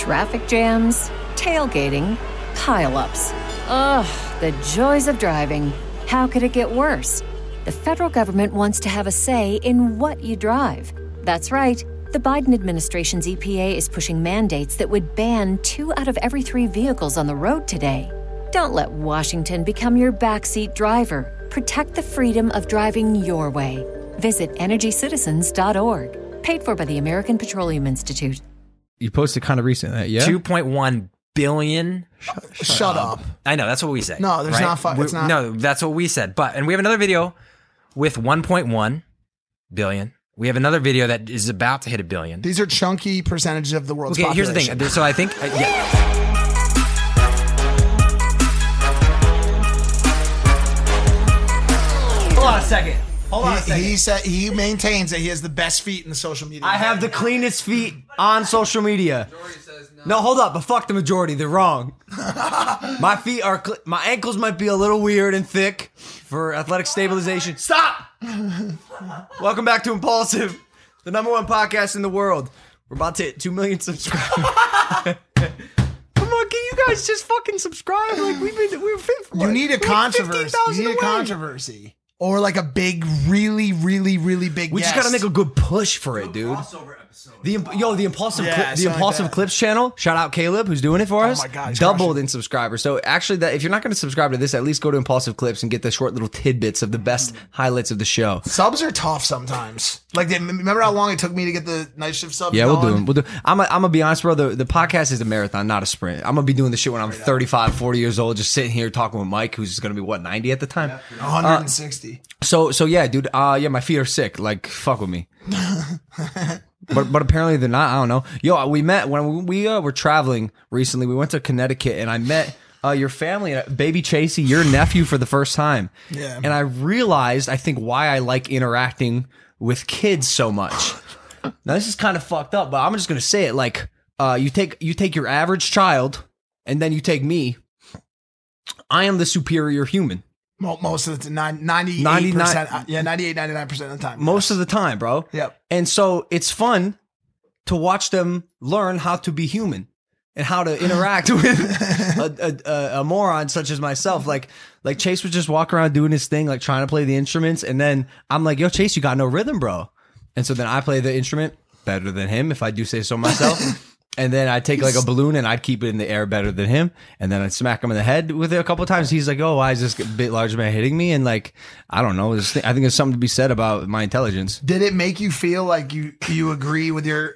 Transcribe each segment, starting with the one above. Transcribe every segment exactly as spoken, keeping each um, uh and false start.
Traffic jams, tailgating, pileups. Ugh, the joys of driving. How could it get worse? The federal government wants to have a say in what you drive. That's right. The Biden administration's E P A is pushing mandates that would ban two out of every three vehicles on the road today. Don't let Washington become your backseat driver. Protect the freedom of driving your way. Visit energy citizens dot org. Paid for by the American Petroleum Institute. You posted kind of recently, yeah? two point one billion. Shut, shut, shut up. up. I know, that's what we said. No, there's right? not, fu- it's not. No, that's what we said. But, and we have another video with one point one billion. We have another video that is about to hit a billion. These are chunky percentages of the world's okay, population. Here's the thing. So I think, uh, yeah. Hold on a second. Hold on he, a second. He said he maintains that he has the best feet in the social media. I have the cleanest feet on social media. Says no. no, hold up, but fuck the majority. They're wrong. My feet are, cl- my ankles might be a little weird and thick for athletic stabilization. Stop! Welcome back to Impulsive, the number one podcast in the world. We're about to hit two million subscribers. Come on, can you guys just fucking subscribe? Like we've been, we're fifth. You need a controversy. You need a controversy. Or like a big, really, really, really big We guest. just gotta make a good push for it, dude. The yo, the impulsive, Yeah, Cli- the something impulsive like that. Clips channel. Shout out Caleb, who's doing it for Oh us. my God, he's doubled crushing. in subscribers. So actually, that if you're not going to subscribe to this, at least go to Impulsive Clips and get the short little tidbits of the best highlights of the show. Subs are tough sometimes. Like, they, remember how long it took me to get the night shift subs? Yeah, we'll do going? them. We'll do. I'm. A, I'm gonna be honest, bro. The, the podcast is a marathon, not a sprint. I'm gonna be doing the shit when I'm thirty-five, forty years old, just sitting here talking with Mike, who's gonna be what ninety at the time. one hundred sixty. So so yeah, dude. Uh, yeah, my feet are sick. Like fuck with me. But but apparently they're not. I don't know. Yo, we met when we uh, were traveling recently. We went to Connecticut, and I met uh, your family, uh, baby Chasey, your nephew, for the first time. Yeah. And I realized, I think, why I like interacting with kids so much. Now this is kind of fucked up, but I'm just gonna say it. Like, uh, you take you take your average child, and then you take me. I am the superior human. Most of the time, ninety-eight percent. Yeah, ninety-eight, ninety-nine percent of the time. Most of the time, bro. Yep. And so it's fun to watch them learn how to be human and how to interact with a, a, a moron such as myself. Like, like Chase would just walk around doing his thing, like trying to play the instruments. And then I'm like, yo, Chase, you got no rhythm, bro. And so then I play the instrument better than him, if I do say so myself. And then I'd take like a balloon and I'd keep it in the air better than him. And then I'd smack him in the head with it a couple of times. He's like, oh, why is this bit larger man hitting me? And like, I don't know. I think there's something to be said about my intelligence. Did it make you feel like you you agree with your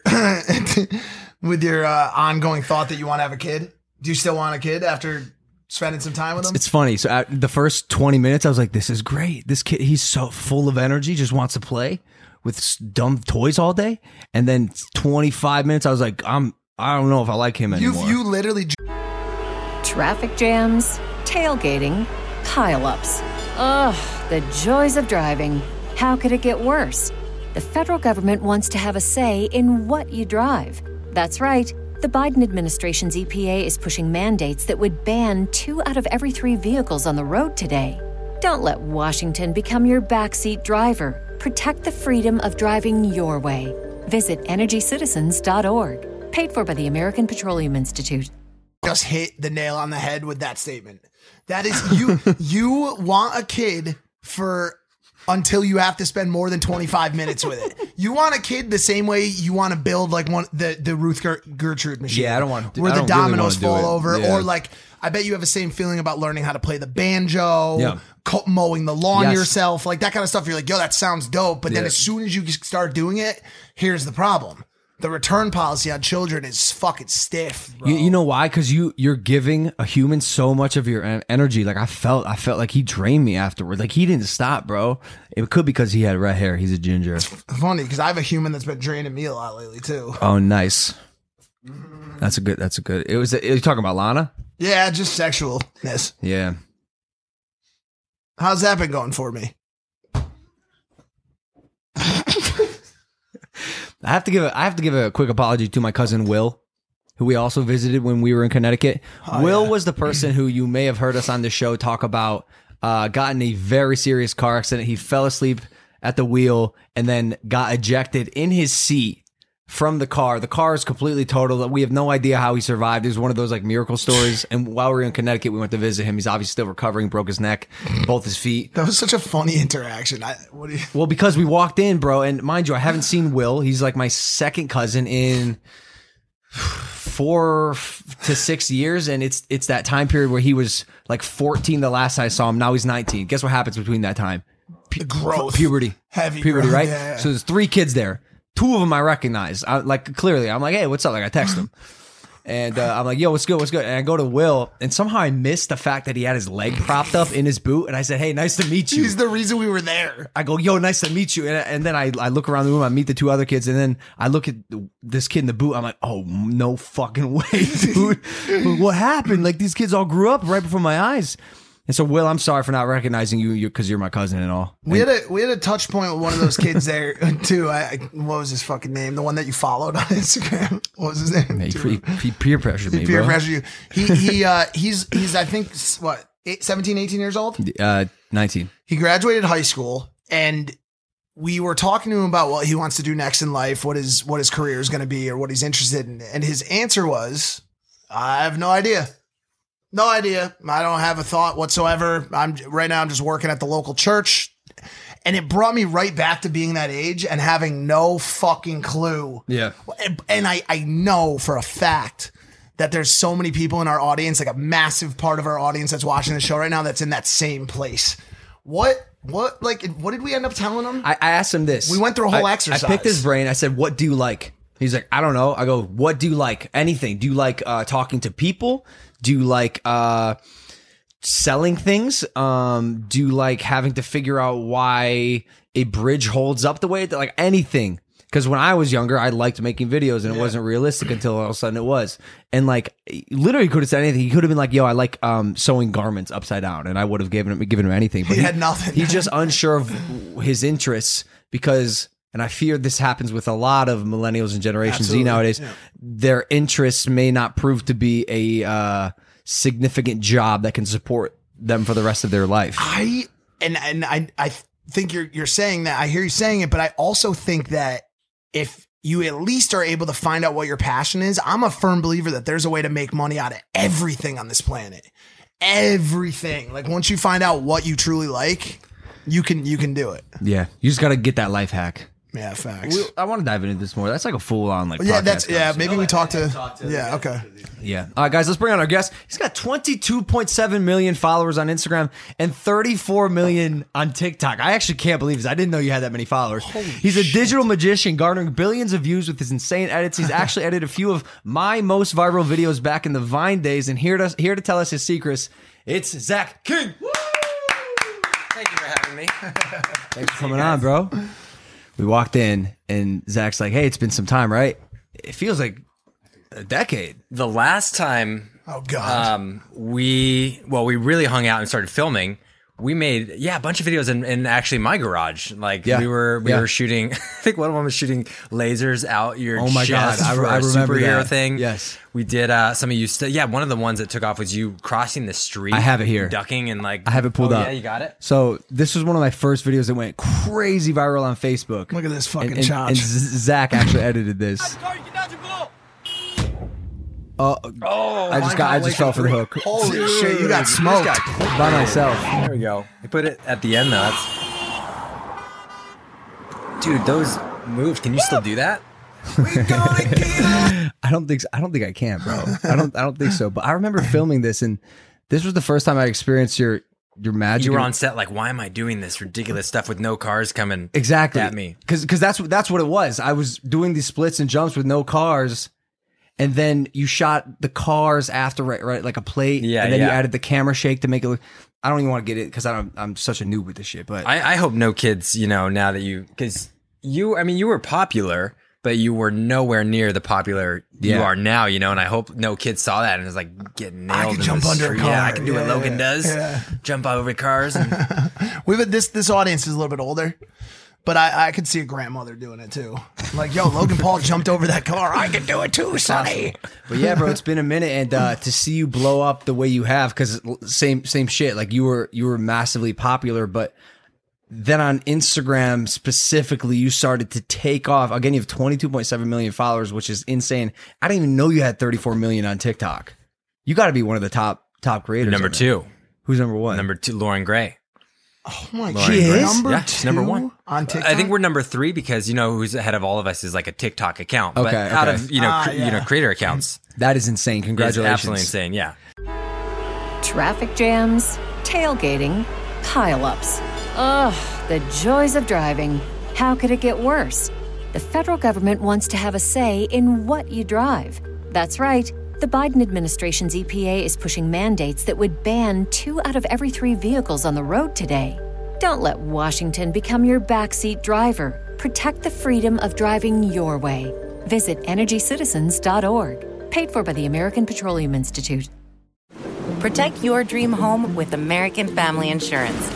with your uh, ongoing thought that you want to have a kid? Do you still want a kid after spending some time with him? It's funny. So at the first twenty minutes, I was like, this is great. This kid, he's so full of energy, just wants to play with s- dumb toys all day. And then twenty-five minutes, I was like, I'm, I don't know if I like him You anymore. you literally Traffic jams, tailgating, pileups. Ugh, the joys of driving. How could it get worse? The federal government wants to have a say in what you drive. That's right. The Biden administration's E P A is pushing mandates that would ban two out of every three vehicles on the road today. Don't let Washington become your backseat driver. Protect the freedom of driving your way. Visit energy citizens dot org. Paid for by the American Petroleum Institute. just hit the nail on the head with that statement. That is, you you want a kid for until you have to spend more than twenty-five minutes with it. You want a kid the same way you want to build like one the the Ruth Ger- Gertrude machine. Yeah, I don't want to. where I the don't really dominoes wanna do fall it. over, Yeah. or like I bet you have the same feeling about learning how to play the banjo, Yeah. co- mowing the lawn Yes. yourself, like that kind of stuff. You're like, yo, that sounds dope. But then Yeah. as soon as you start doing it, here's the problem. The return policy on children is fucking stiff, bro. You, you know why? Because you you're giving a human so much of your en- energy. Like I felt, I felt like he drained me afterward. Like he didn't stop, bro. It could because he had red hair. He's a ginger. Funny because I have a human that's been draining me a lot lately too. Oh, nice. That's a good. That's a good. It was. Are you talking about Lana? Yeah, just sexualness. Yeah. How's that been going for me? I have to give a, I have to give a quick apology to my cousin Will, who we also visited when we were in Connecticut. Oh, Will yeah. was the person who you may have heard us on the show talk about. Uh, got in a very serious car accident. He fell asleep at the wheel and then got ejected in his seat from the car. The car is completely totaled. We have no idea how he survived. It was one of those like miracle stories. And while we were in Connecticut, we went to visit him. He's obviously still recovering, broke his neck, both his feet. That was such a funny interaction. I, what do you... Well, because we walked in, bro, and mind you, I haven't seen Will. He's like my second cousin in four to six years. And it's it's that time period where he was like fourteen the last I saw him. Now he's nineteen. Guess what happens between that time? Pu- growth. Puberty. Heavy Puberty, growth. right? Yeah, yeah. So there's three kids there. Two of them I recognize. I, like, clearly. I'm like, hey, what's up? Like, I text him. And uh, I'm like, yo, what's good? What's good? And I go to Will, and somehow I missed the fact that he had his leg propped up in his boot. And I said, hey, nice to meet you. He's the reason we were there. I go, yo, nice to meet you. And, and then I, I look around the room, I meet the two other kids, and then I look at this kid in the boot. I'm like, oh, no fucking way, dude. What happened? Like, these kids all grew up right before my eyes. And so, Will, I'm sorry for not recognizing you because you're my cousin and all. We And- had a we had a touch point with one of those kids there too. I, I what was his fucking name? The one that you followed on Instagram. What was his name? He, he, he peer pressured me, He peer bro. pressured you. He he uh he's he's I think what eight, seventeen, eighteen years old. Uh, nineteen. He graduated high school, and we were talking to him about what he wants to do next in life, what his what his career is going to be, or what he's interested in. And his answer was, "I have no idea." No idea. I don't have a thought whatsoever. I'm right now. I'm just working at the local church, and it brought me right back to being that age and having no fucking clue. Yeah. And, and I I know for a fact that there's so many people in our audience, like a massive part of our audience that's watching the show right now, that's in that same place. What what like what did we end up telling them? I, I asked him this. We went through a whole I, exercise. I picked his brain. I said, what do you like? He's like, I don't know. I go, what do you like? Anything. Do you like uh, talking to people? Do you like uh, selling things? Um, do you like having to figure out why a bridge holds up the way it, like anything? Because when I was younger, I liked making videos and it wasn't realistic until all of a sudden it was. And like, literally could have said anything. He could have been like, yo, I like um, sewing garments upside down. And I would have given him, given him anything. But He had nothing. He's just unsure of his interests because, and I fear this happens with a lot of millennials and Generation Absolutely. Z nowadays, Yeah. their interests may not prove to be a uh, significant job that can support them for the rest of their life. I and and I I think you're you're saying that. I hear you saying it, but I also think that if you at least are able to find out what your passion is, I'm a firm believer that there's a way to make money out of everything on this planet. Everything. Like once you find out what you truly like, you can you can do it. Yeah, you just got to get that life hack. Yeah, facts. We- I want to dive into this more. That's like a full on like yeah, podcast that's yeah. conversation. Maybe we talk to. Yeah, okay. Yeah. All right, guys, let's bring on our guest. He's got twenty-two point seven million followers on Instagram and thirty-four million on TikTok. I actually can't believe this. I didn't know you had that many followers. He's a digital magician garnering billions of views with his insane edits. He's actually edited a few of my most viral videos back in the Vine days. And here to, here to tell us his secrets, it's Zach King. Thank you for having me. Thanks for coming on, bro. We walked in and Zach's like, hey, it's been some time, right? It feels like a decade. The last time Oh God. um, we, well, we really hung out and started filming, we made, yeah, a bunch of videos in, in actually my garage. Like Yeah. we were, we Yeah. were shooting, I think one of them was shooting lasers out your Oh my chest God. I- for I a remember superhero that. thing. Yes. We did, uh, some of you, st- yeah, one of the ones that took off was you crossing the street. I have it here. Ducking and like. I have it pulled oh, up. Yeah, you got it? So this was one of my first videos that went crazy viral on Facebook. Look at this fucking and, and, chotch. and Z- Zach actually edited this. Oh, I just got. I just fell for the hook Holy shit! You got smoked. by myself. There we go. We put it at the end though. That's... Dude, those moves. Can you still do that? I don't think. So. I don't think I can, bro. I don't. I don't think so. But I remember filming this, and this was the first time I experienced your your magic. You were on set like, why am I doing this ridiculous stuff with no cars coming exactly at me? because because that's what that's what it was. I was doing these splits and jumps with no cars. And then you shot the cars after, right, right like a plate. Yeah, And then you yeah. added the camera shake to make it look. I don't even want to get it because I'm I'm such a noob with this shit. But I, I hope no kids, you know, now that you, because you, I mean, you were popular, but you were nowhere near the popular you Yeah. are now, you know, and I hope no kids saw that and was like getting nailed. I can in jump the under a street. car. Yeah, I can do what Yeah, Logan yeah, does. yeah. Jump over cars. And, We've had this this audience is a little bit older, but I, I could see a grandmother doing it too. Like, yo, Logan Paul jumped over that car. I can do it too, Sonny. But yeah, bro, it's been a minute, and uh, to see you blow up the way you have, because same same shit. Like you were you were massively popular, but then on Instagram specifically, you started to take off. Again, you have twenty-two point seven million followers, which is insane. I didn't even know you had thirty-four million on TikTok. You got to be one of the top top creators. Number two. Who's number one? Number two, Lauren Gray. Oh my Lauren god, Gray. number Yeah, two she's number one on TikTok. I think we're number three because you know who's ahead of all of us is like a TikTok account. Okay, but out okay. of you know Ah, cr- yeah. you know creator accounts, That is insane. it's Congratulations. absolutely insane. Yeah. Traffic jams, tailgating, pileups. Ugh, the joys of driving. How could it get worse? The federal government wants to have a say in what you drive. That's right. The Biden administration's E P A is pushing mandates that would ban two out of every three vehicles on the road today. Don't let Washington become your backseat driver. Protect the freedom of driving your way. Visit energy citizens dot org. Paid for by the American Petroleum Institute. Protect your dream home with American Family Insurance.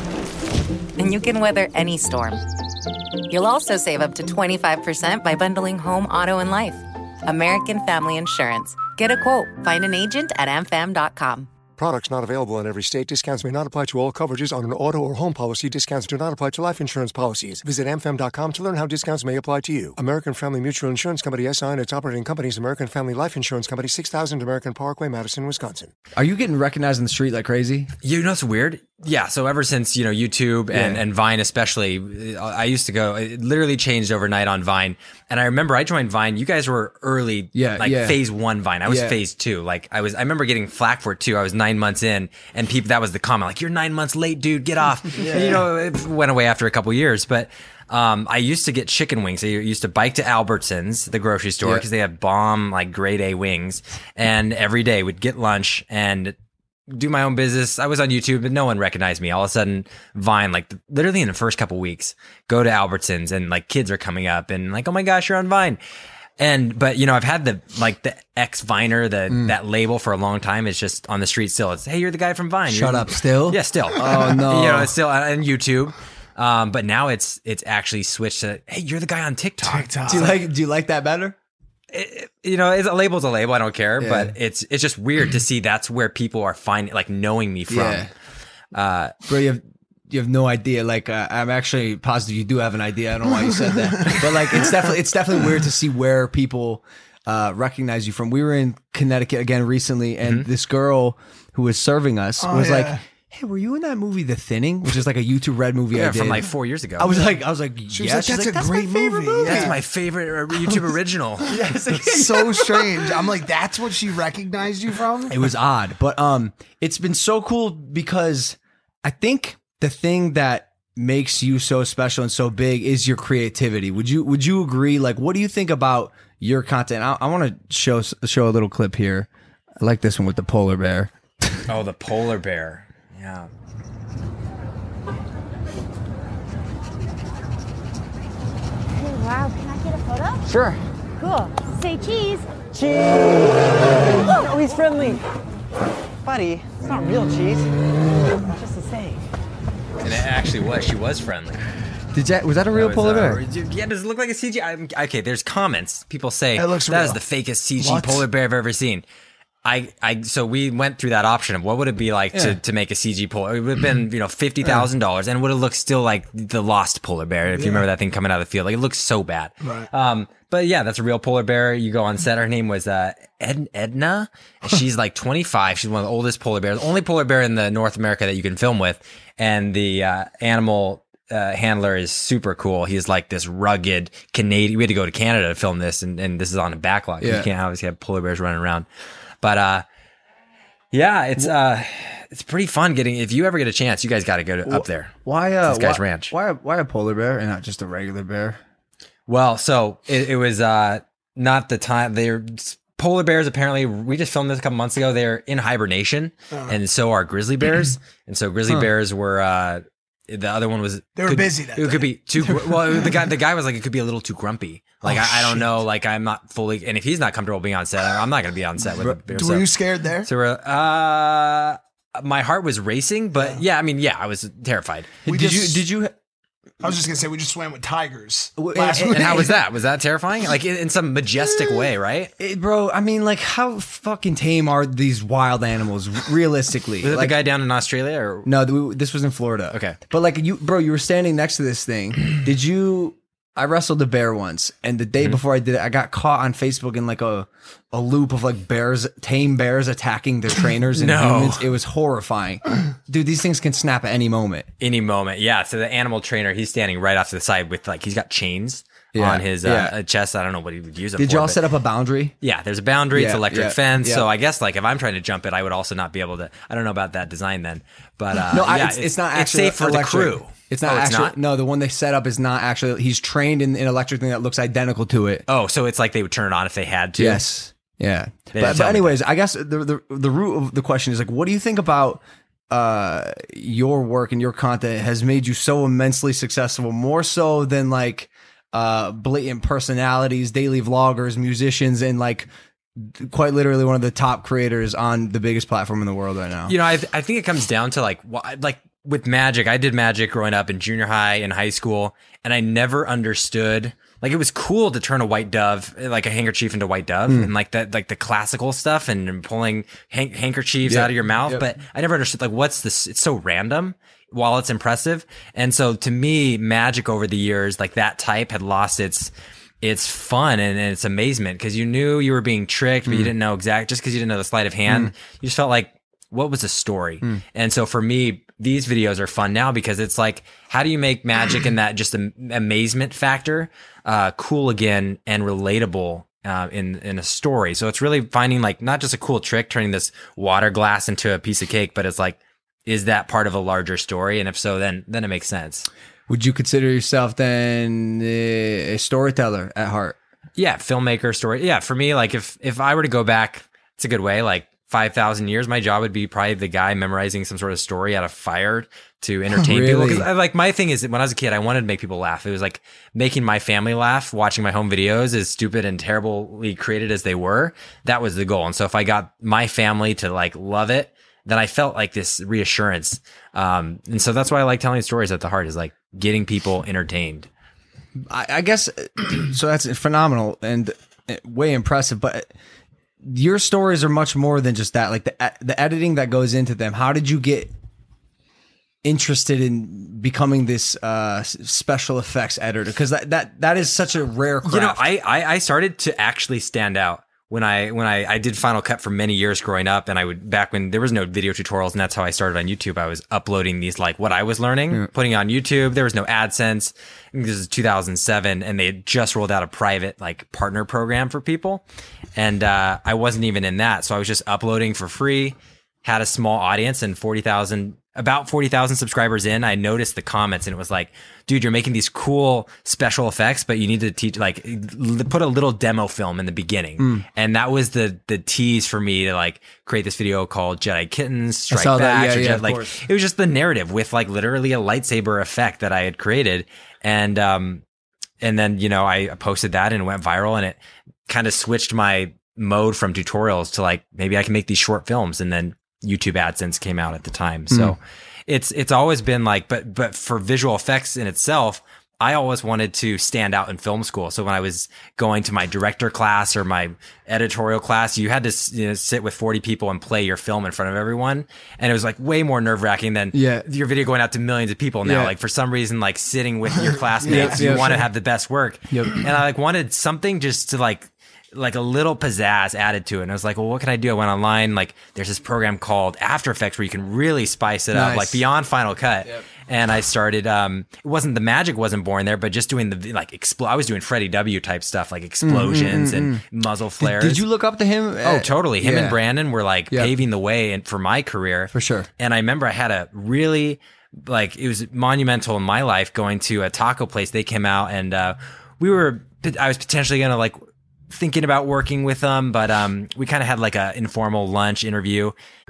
And you can weather any storm. You'll also save up to twenty-five percent by bundling home, auto, and life. American Family Insurance. Get a quote. Find an agent at a m fam dot com. Products not available in every state. Discounts may not apply to all coverages on an auto or home policy. Discounts do not apply to life insurance policies. Visit a m fam dot com to learn how discounts may apply to you. American Family Mutual Insurance Company, S I and its operating companies, American Family Life Insurance Company, six thousand American Parkway, Madison, Wisconsin. Are you getting recognized in the street like crazy? You know what's weird? Yeah. So ever since, you know, YouTube and, Yeah. and Vine especially, I used to go, it literally changed overnight on Vine. And I remember I joined Vine. You guys were early, Yeah, like yeah. phase one Vine. I was Yeah. phase two. Like I was, I remember getting flack for it too. I was nine months in and people, that was the comment, like, you're nine months late, dude, get off. And, you know, it went away after a couple years. But um, I used to get chicken wings. I used to bike to Albertsons, the grocery store, Yeah. because they have bomb, like grade A wings. And every day would get lunch and do my own business. I was on YouTube, but no one recognized me. All of a sudden, Vine, like literally in the first couple weeks, go to Albertsons and like kids are coming up and like, oh my gosh, you're on Vine. And, but you know, I've had the, like the ex Viner, the, Mm. that label for a long time. It's just on the street still. It's, hey, you're the guy from Vine. Shut You're- up, still? Yeah, still. Oh, no. You know, it's still on YouTube. Um, but now it's, it's actually switched to, hey, you're the guy on TikTok. TikTok. Do you like do you like that better? It- you know, it's a label's a label. I don't care, Yeah. but it's, it's just weird to see that's where people are finding, like knowing me from. Yeah. Uh, Bro, you have you have no idea. Like uh, I'm actually positive you do have an idea. I don't know why you said that, but like it's definitely it's definitely weird to see where people uh, recognize you from. We were in Connecticut again recently, and Mm-hmm. this girl who was serving us Oh, was yeah. like, "Hey, were you in that movie, The Thinning?" Which is like a YouTube Red movie I yeah, did. from like four years ago. I was like, I was like, She was yeah. like, She's "That's a my great favorite movie." That's Yeah. my favorite uh, YouTube original. It's so strange. I'm like, that's what she recognized you from? It was odd, but um, it's been so cool because I think the thing that makes you so special and so big is your creativity. Would you Would you agree? Like, what do you think about your content? I, I want to show show a little clip here. I like this one with the polar bear. Oh, the polar bear. Yeah. Hey, wow, can I get a photo? Sure. Cool. Say cheese. Cheese. Oh, he's friendly. Buddy, it's not real cheese. It's just a saying. And it actually was. She was friendly. Did that was that a real That was, polar uh, bear? Yeah, does it look like a C G I? I'm- Okay, there's comments. People say It looks that is real. the fakest C G What? polar bear I've ever seen. I, I, so we went through that option of what would it be like Yeah. to, to make a C G polar. It would have been, you know, fifty thousand dollars and would have looked still like the lost polar bear. If you remember that thing coming out of the field, like it looks so bad. Right. Um, but yeah, that's a real polar bear. You go on set. Her name was, uh, Ed, Edna. And she's like twenty-five. She's one of the oldest polar bears, only polar bear in the North America that you can film with. And the, uh, animal, uh, handler is super cool. He's like this rugged Canadian. We had to go to Canada to film this, and, and this is on a backlog. Yeah. You can't obviously have polar bears running around. But uh, yeah, it's uh, it's pretty fun getting. If you ever get a chance, you guys got to go to, up there. Why uh, This guy's why, ranch. Why why a polar bear and not just a regular bear? Well, so it, it was uh, not the time. They're polar bears. Apparently, we just filmed this a couple months ago. They're in hibernation, and so are grizzly bears. And so grizzly bears were. Uh, the other one was They were could- busy that It could day. be too. gr- Well, the guy the guy was like, it could be a little too grumpy. Like Oh, I, I don't shit. know. Like I'm not fully. And if he's not comfortable being on set, I'm not going to be on set with a bear. Were so- you scared there? So we're, uh, my heart was racing, but yeah, I mean, yeah, I was terrified. We did just- you did you I was just gonna say we just swam with tigers W- last and- week. And how was that? Was that terrifying? Like in, in some majestic way, right? It- bro, I mean, like, how fucking tame are these wild animals, realistically? Was it like, the guy down in Australia? Or no, th- this was in Florida. Okay. But, like, you, bro, you were standing next to this thing. Did you... I wrestled a bear once, and the day Mm-hmm. before I did it, I got caught on Facebook in, like, a, a loop of, like, bears, tame bears attacking their trainers and No. humans. It was horrifying. Dude, these things can snap at any moment. any moment, yeah. So the animal trainer, he's standing right off to the side with like he's got chains Yeah, on his uh, yeah. chest. I don't know what he would use them Did for. y'all but- set up a boundary? Yeah, there's a boundary. It's Yeah, electric yeah, fence. yeah. So I guess like if I'm trying to jump it, I would also not be able to. I don't know about that design then, but uh, No, I, yeah, it's, it's not It's actually safe for electric. the crew. It's not Oh, it's actually. not? No, the one they set up is not actually. He's trained in an electric thing that looks identical to it. Oh, so it's like they would turn it on if they had to. Yes. Yeah. They But, didn't but tell me anyways, I guess the, the the root of the question is like, what do you think about uh, your work and your content has made you so immensely successful, more so than like uh, blatant personalities, daily vloggers, musicians, and like quite literally one of the top creators on the biggest platform in the world right now? You know, I th- I think it comes down to like wh- like with magic. I did magic growing up in junior high and high school, and I never understood. Like it was cool to turn a white dove, like a handkerchief into a white dove, Mm. and like that, like the classical stuff, and, and pulling han- handkerchiefs Yep. out of your mouth. Yep. But I never understood like what's this. It's so random while it's impressive. And so to me, magic over the years, like that type, had lost its its fun and, and its amazement because you knew you were being tricked, but you didn't know exact. Just because you didn't know the sleight of hand, you just felt like, what was the story? And so for me, these videos are fun now because it's like, how do you make magic and that just am- amazement factor uh, cool again and relatable uh, in in a story? So it's really finding like not just a cool trick, turning this water glass into a piece of cake, but it's like, is that part of a larger story? And if so, then then it makes sense. Would you consider yourself then a storyteller at heart? Yeah, filmmaker story. Yeah, for me, like if if I were to go back, it's a good way. Like five thousand years, my job would be probably the guy memorizing some sort of story out of fire to entertain people. Really? Because like my thing is that when I was a kid, I wanted to make people laugh. It was like making my family laugh, watching my home videos, as stupid and terribly created as they were. That was the goal. And so if I got my family to like love it, then I felt like this reassurance. Um, and so that's why I like telling stories at the heart, is like getting people entertained. I, I guess so. That's phenomenal and way impressive. But your stories are much more than just that. Like the the editing that goes into them. How did you get interested in becoming this uh, s- special effects editor? Because that, that that is such a rare craft. You know, I, I I started to actually stand out when I when I, I did Final Cut for many years growing up, and I would back when there was no video tutorials, and that's how I started on YouTube. I was uploading these like what I was learning, putting it on YouTube. There was no AdSense. I think this is two thousand seven, and they had just rolled out a private like partner program for people, and uh, I wasn't even in that, so I was just uploading for free. Had a small audience and forty thousand. About forty thousand subscribers in, I noticed the comments and it was like, dude, you're making these cool special effects, but you need to teach, like, l- put a little demo film in the beginning. Mm. And that was the the tease for me to like create this video called Jedi Kittens, Strike saw that. Back. Yeah, or yeah, Jedi- of like, course. it was just the narrative with like literally a lightsaber effect that I had created. And, um, and then, you know, I posted that and it went viral, and it kind of switched my mode from tutorials to like, maybe I can make these short films. And then YouTube AdSense came out at the time. So Mm. it's, it's always been like, but, but for visual effects in itself, I always wanted to stand out in film school. So when I was going to my director class or my editorial class, you had to, you know, sit with forty people and play your film in front of everyone. And it was like way more nerve wracking than Yeah. your video going out to millions of people now. Yeah. Like for some reason, like sitting with your classmates, Yeah, you yeah, want to sure. have the best work. Yep. And I like wanted something just to like, like a little pizzazz added to it. And I was like, well, what can I do? I went online. Like there's this program called After Effects where you can really spice it Nice. up, like beyond Final Cut. And I started, um, it wasn't, the magic wasn't born there, but just doing the, like, expl- I was doing Freddie W type stuff, like explosions and muzzle flares. Did you look up to him? Oh, totally. Him Yeah. and Brandon were like Yeah. paving the way and for my career. For sure. And I remember I had a really, like, it was monumental in my life going to a taco place. They came out and, uh, we were, I was potentially going to like, thinking about working with them, but um, we kind of had like a informal lunch interview.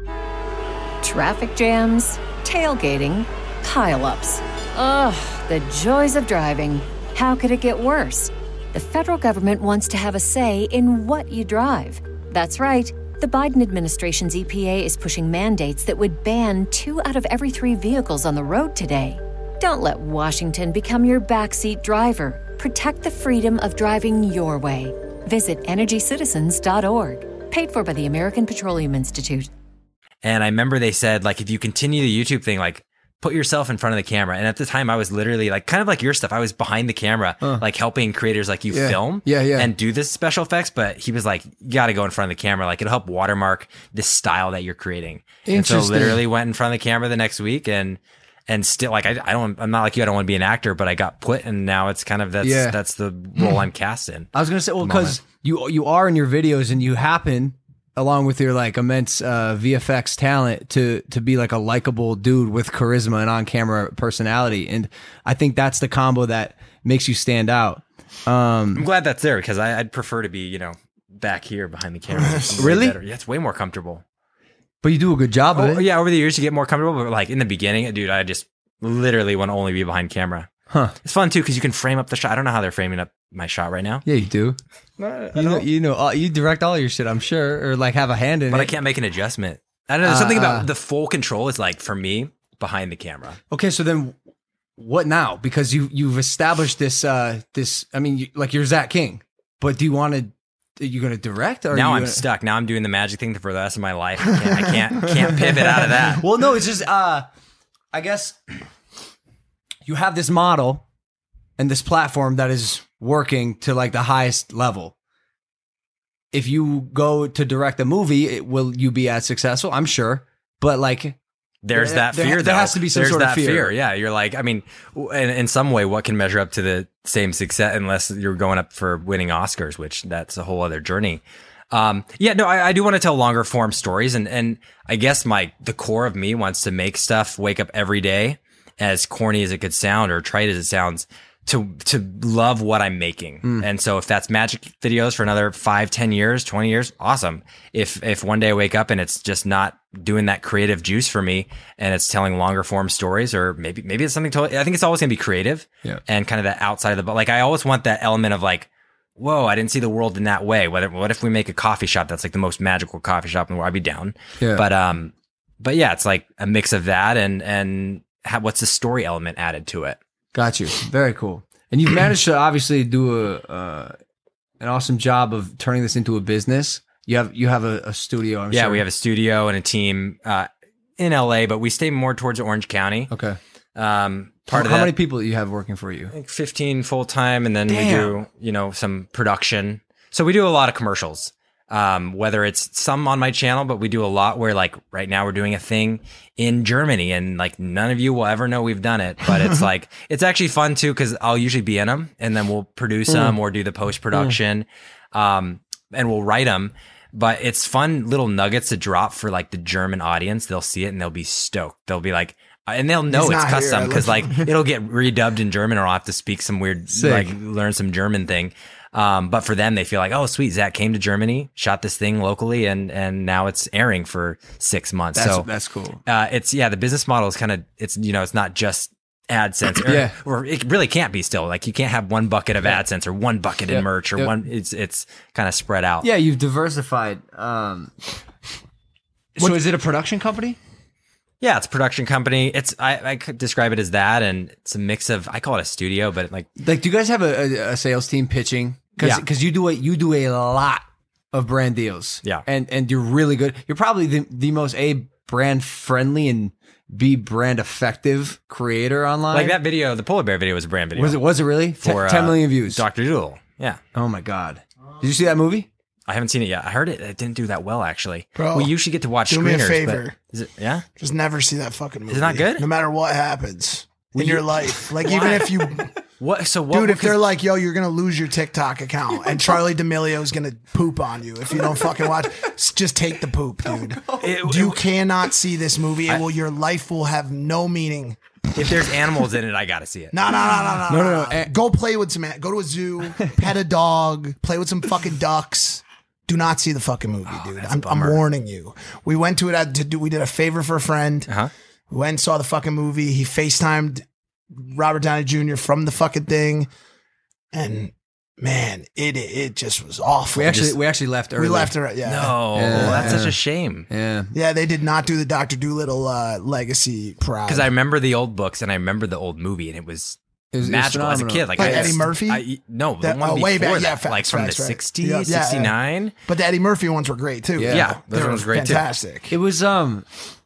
Traffic jams, tailgating, pileups. Ugh, the joys of driving. How could it get worse? The federal government wants to have a say in what you drive. That's right. The Biden administration's E P A is pushing mandates that would ban two out of every three vehicles on the road today. Don't let Washington become your backseat driver. Protect the freedom of driving your way. Visit energy citizens dot org. Paid for by the American Petroleum Institute. And I remember they said, like, if you continue the YouTube thing, like, put yourself in front of the camera. And at the time, I was literally like, kind of like your stuff. I was behind the camera, uh, like helping creators like you yeah. film yeah, yeah. and do this special effects. But he was like, you got to go in front of the camera. Like, it'll help watermark this style that you're creating. And so literally went in front of the camera the next week and and still like, I, I don't, I'm not like you. I don't want to be an actor, but I got put and now it's kind of, that's, yeah. that's the role I'm cast in. I was going to say, well, because you, you are in your videos and you happen, along with your like immense uh, V F X talent, to to be like a likable dude with charisma and on camera personality, and I think that's the combo that makes you stand out. Um, I'm glad that's there because I, I'd prefer to be, you know, back here behind the camera. Really? Yeah, it's way more comfortable. But you do a good job oh, of it. Yeah, over the years you get more comfortable, but like in the beginning, dude, I just literally want to only be behind camera. Huh? It's fun too because you can frame up the shot. I don't know how they're framing up my shot right now. Yeah, you do. No, you know, you know, uh, you direct all your shit, I'm sure, or like have a hand in but it. But I can't make an adjustment. I don't know. Uh, Something about uh, the full control is like for me behind the camera. Okay, so then what now? Because you you've established this uh this. I mean, you, like you're Zach King, but do you want to? Are you going to direct? Or now I'm gonna... stuck. Now I'm doing the magic thing for the rest of my life. I can't. I can't, can't pivot out of that. Well, no, it's just. uh I guess you have this model and this platform that is working to like the highest level. If you go to direct a movie, it, will you be as successful? I'm sure, but like, there's there, that fear. There, though. there has to be some there's sort that of fear. fear. Yeah, you're like, I mean, in, in some way, what can measure up to the same success unless you're going up for winning Oscars, which that's a whole other journey. Um, yeah, no, I, I do want to tell longer form stories, and and I guess my the core of me wants to make stuff, wake up every day, as corny as it could sound or trite as it sounds, to to love what I'm making. Mm. And so if that's magic videos for another five, ten years, twenty years, awesome. If if one day I wake up and it's just not doing that creative juice for me and it's telling longer form stories, or maybe maybe it's something totally, I think it's always gonna be creative yeah. and kind of that outside of the, but like I always want that element of like, whoa, I didn't see the world in that way. What if, what if we make a coffee shop that's like the most magical coffee shop in the world? I'd be down. Yeah. But um, but yeah, it's like a mix of that and and how, what's the story element added to it? Got you. Very cool. And you've managed to obviously do a uh, an awesome job of turning this into a business. You have you have a, a studio. I'm yeah, sure. we have a studio and a team uh, in L A, but we stay more towards Orange County. Okay. Um, part how, of how that, many people do you have working for you? Like fifteen full time, and then Damn. we do you know some production. So we do a lot of commercials. Um, whether it's some on my channel, but we do a lot where like right now we're doing a thing in Germany and like none of you will ever know we've done it, but it's like, it's actually fun too. Cause I'll usually be in them and then we'll produce mm. them or do the post production. Mm. Um, and we'll write them, but it's fun little nuggets to drop for like the German audience. They'll see it and they'll be stoked. They'll be like, and they'll know He's it's not custom here. cause like it'll get redubbed in German or I'll have to speak some weird, Sick. like learn some German thing. Um, but for them, they feel like, oh, sweet, Zach came to Germany, shot this thing locally, and and now it's airing for six months. That's, so that's cool. Uh, it's yeah, the business model is kind of it's you know it's not just AdSense, or, Yeah. or it really can't be still. Like you can't have one bucket of Yeah. AdSense or one bucket Yep. in merch or Yep. one. It's it's kind of spread out. Yeah, you've diversified. Um, so is it a production company? Yeah, it's a production company. It's I, I could describe it as that, and it's a mix of I call it a studio, but like Like, do you guys have a, a, a sales team pitching? Because Yeah. because you do a you do a lot of brand deals. Yeah. and and you're really good. You're probably the the most a brand friendly and b brand effective creator online. like that video, the polar bear video was a brand video. Was it was it really for ten uh, million views? Doctor Doodle. Yeah. Oh my god! Did you see that movie? I haven't seen it yet. I heard it. It didn't do that well, actually. Bro, we usually get to watch do screeners. me a but favor. Is it? Yeah. Just never see that fucking movie. Is it not good? No matter what happens in you- your life. Like, even if you, What? So what? dude, if because- they're like, yo, you're going to lose your TikTok account and Charlie D'Amelio's going to poop on you if you don't fucking watch, s- just take the poop, dude. It- You it- cannot see this movie. It will, your life will have no meaning. if there's animals in it, I gotta see it. No, no, no, no, no, No, no, no. no. Go play with some, go to a zoo, pet a dog, play with some fucking ducks. Do not see the fucking movie, dude. that's a I'm, I'm bummer. warning you. We went to it at, to do, we did a favor for a friend. Uh huh. We went and saw the fucking movie. He FaceTimed Robert Downey Junior from the fucking thing. And man, it it just was awful. We actually Just- we actually left early. we left her. Yeah, No, Yeah. that's Yeah. such a shame. Yeah. yeah. They did not do the Doctor Doolittle uh, legacy proud. Because I remember the old books and I remember the old movie, and it was It was- it was magical as a phenomenal. kid. Like, Like I, Eddie Murphy? I, no, the That- one oh, before way back, that, yeah, facts, like from facts, the right. sixties, Yeah, yeah, yeah. sixty-nine. But the Eddie Murphy ones were great too. Yeah. Yeah, those They were ones were great too. fantastic. It was um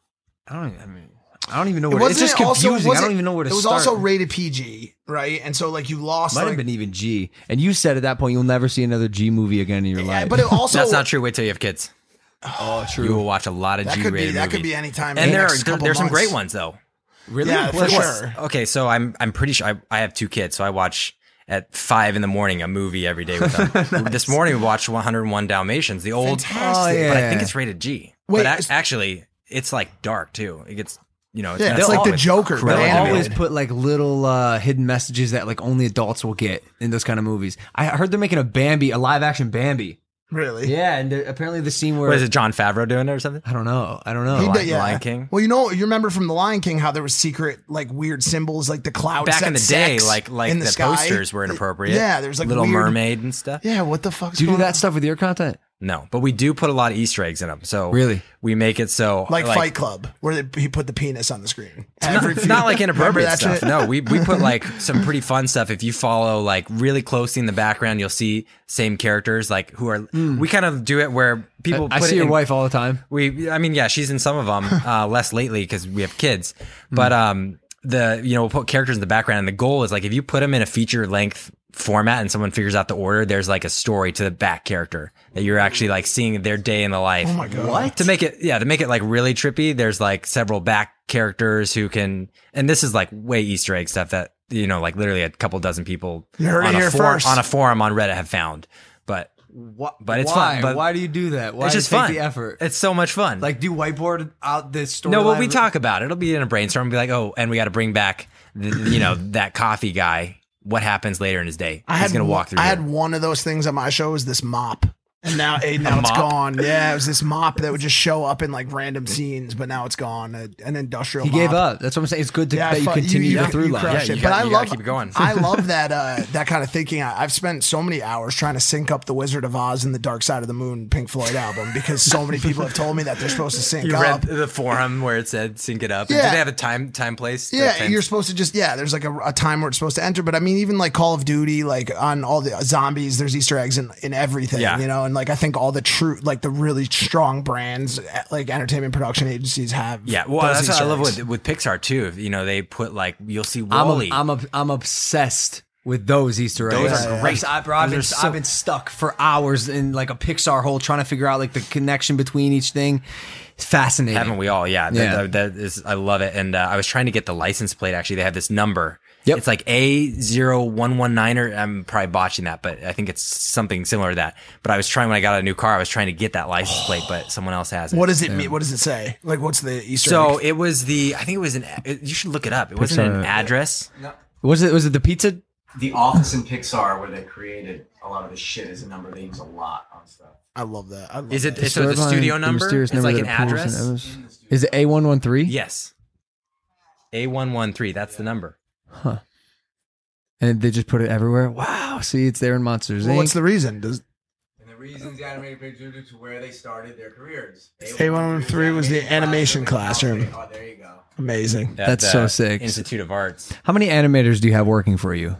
I don't even, I mean I don't even know It where it's wasn't just also- confusing. I wasn't- don't even know where to It was start. also rated P G, right? And so like you lost. Might like, have been even G. And you said at that point you'll never see another G movie again in your yeah, life. but it also That's not true. Wait till you have kids. oh, true. You will watch a lot of that could G-rated be that movies. could be any time. in and the there are next there, couple there's some months. great ones though. Really? Yeah, for What- sure. Okay, so I'm I'm pretty sure I, I have two kids, so I watch at five in the morning a movie every day with them. This morning we watched one oh one Dalmatians, the old, Fantastic. Oh, yeah. but I think it's rated G. Wait, but is- ac- actually, it's like dark too. It gets you know, it's Yeah, messed it's like up the with Joker, crayon but They'll animated. always put like little uh, hidden messages that like only adults will get in those kind of movies. I heard they're making a Bambi, a live action Bambi. Really? Yeah, and there- apparently the scene where What is it, John Favreau doing it or something? I don't know. I don't know. He Lion- did, yeah. Lion King? Well, you know, you remember from the Lion King how there was secret, like weird symbols, like the clouds Back in the said day, sex like like in the, the, sky. posters were inappropriate. Yeah, there's like Little weird- Mermaid and stuff. Yeah, what the fuck's Do you do going that on? stuff with your content? No, but we do put a lot of Easter eggs in them. So Really? we make it so Like, Fight Club, where they, he put the penis on the screen. Every Not, few- not like Remember inappropriate that stuff. shit? No, we we put like some pretty fun stuff. If you follow like really closely in the background, you'll see same characters like who are. We kind of do it where people. I, I put see it your in- wife all the time. We, I mean, yeah, she's in some of them. Uh, less lately because we have kids, but um, the you know we'll put characters in the background, and the goal is like if you put them in a feature length format and someone figures out the order, there's like a story to the back character that you're actually like seeing their day in the life. Oh my God. What? To make it, yeah, to make it like really trippy, there's like several back characters who can, and this is like way Easter egg stuff that, you know, like literally a couple dozen people You heard it on, here a forum, first. on a forum on Reddit have found. But What? But it's Why? fun, but- Why do you do that? Why it's do you just take fun. the effort? It's so much fun. Like, do you whiteboard out this story? no, but we talk about it. It'll be in a brainstorm and be like, oh, and we got to bring back, the, you know, that coffee guy. What happens later in his day? I He's had going to one- walk through I here. had one of those things on my show. Was this mop? And now, eh, now it's mop? gone. Yeah, it was this mop that would just show up in like random scenes, but now it's gone. A- An industrial. He mop. gave up. That's what I'm saying. It's good to, Yeah, I that you fu- continue you- the you- through you line. crushed Yeah, it. you But got- I you gotta love keep it going. I love that uh, that kind of thinking. I, I've spent so many hours trying to sync up the Wizard of Oz and the Dark Side of the Moon Pink Floyd album because so many people have told me that they're supposed to sync you up. read the forum where it said sync it up. Yeah. Did they have a time time place? Yeah, Tense? you're supposed to just yeah. There's like a, a time where it's supposed to enter, but I mean, even like Call of Duty, like on all the zombies, there's Easter eggs in, in everything, Yeah. you know. And like I think all the true, like the really strong brands, like entertainment production agencies have. Yeah, well, those that's what I Easter love eggs. with with Pixar too. You know, they put like you'll see I'm, Wall-E. a, I'm, a, I'm obsessed with those Easter eggs. Those are great. I've, I've, been, Those are so- I've been stuck for hours in like a Pixar hole trying to figure out like the connection between each thing. It's fascinating. Haven't we all? Yeah, Yeah. That, that is. I love it. And uh, I was trying to get the license plate. Actually, they have this number. Yep. It's like A zero one one nine or I'm probably botching that, but I think it's something similar to that. But I was trying when I got a new car, I was trying to get that license plate, but someone else has it. What does it mean? What does it say? Like, what's the Easter So egg? it was the. I think it was an. It, you should look it up. It wasn't an Pixar. address. Was it was it the pizza? The Office in Pixar, where they created a lot of the shit, is a number they use a lot on stuff. I love that. I love Is it? that. So the Storyline, studio number? mysterious It's number like an that appears in address. Evans- Is it A one one three? Yes. A one one three. That's the number. Huh. And they just put it everywhere. Wow. See, it's there in Monsters Well, Inc. what's the reason? Does And the reasons the animated picture due to where they started their careers. A one one three was the animation classroom. Oh, there you go. Amazing. At That's the so sick. Institute of Arts. How many animators do you have working for you?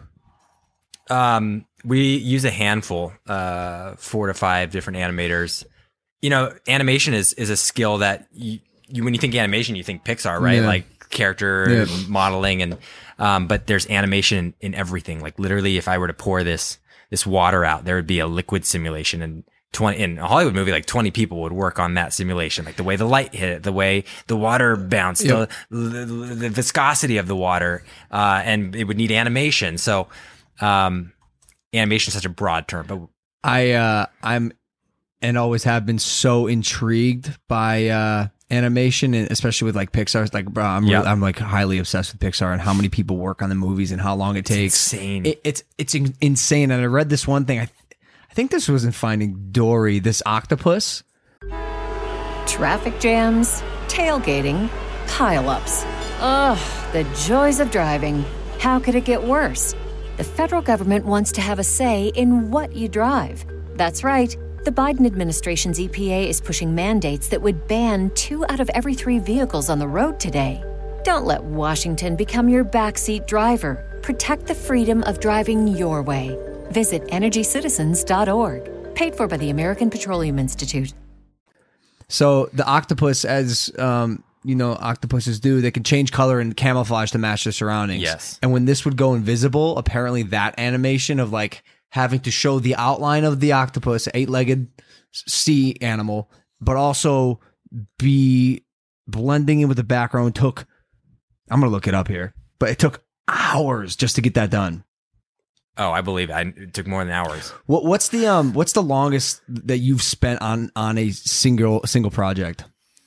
Um, we use a handful, uh, four to five different animators. You know, animation is is a skill that you, you when you think animation, you think Pixar, right? Yeah. Like character Yeah. modeling, and um, but there's animation in, in everything. Like literally, if I were to pour this this water out, there would be a liquid simulation, and twenty in a Hollywood movie, like twenty people would work on that simulation, like the way the light hit it, the way the water bounced, Yep. the, the the viscosity of the water, uh, and it would need animation. So. Um, animation is such a broad term, but I uh I'm and always have been so intrigued by uh animation, and especially with like Pixar. Like, bro, I'm Yeah. really, I'm like highly obsessed with Pixar and how many people work on the movies and how long it takes. insane. It, it's it's in- insane. And I read this one thing. I th- I think this was in Finding Dory. This octopus. Traffic jams, tailgating, pileups. Ugh, the joys of driving. How could it get worse? The federal government wants to have a say in what you drive. That's right. The Biden administration's E P A is pushing mandates that would ban two out of every three vehicles on the road today. Don't let Washington become your backseat driver. Protect the freedom of driving your way. Visit energy citizens dot org. Paid for by the American Petroleum Institute. So the octopus, as um, you know, octopuses do, they can change color and camouflage to match their surroundings. Yes. And when this would go invisible, apparently that animation of like having to show the outline of the octopus, eight-legged sea animal, but also be blending in with the background took, I'm going to look it up here, but it took hours just to get that done. Oh, I believe it. I, it took more than hours. What, what's the um what's the longest that you've spent on on a single single project?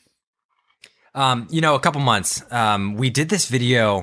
Um, you know, a couple months. Um, we did this video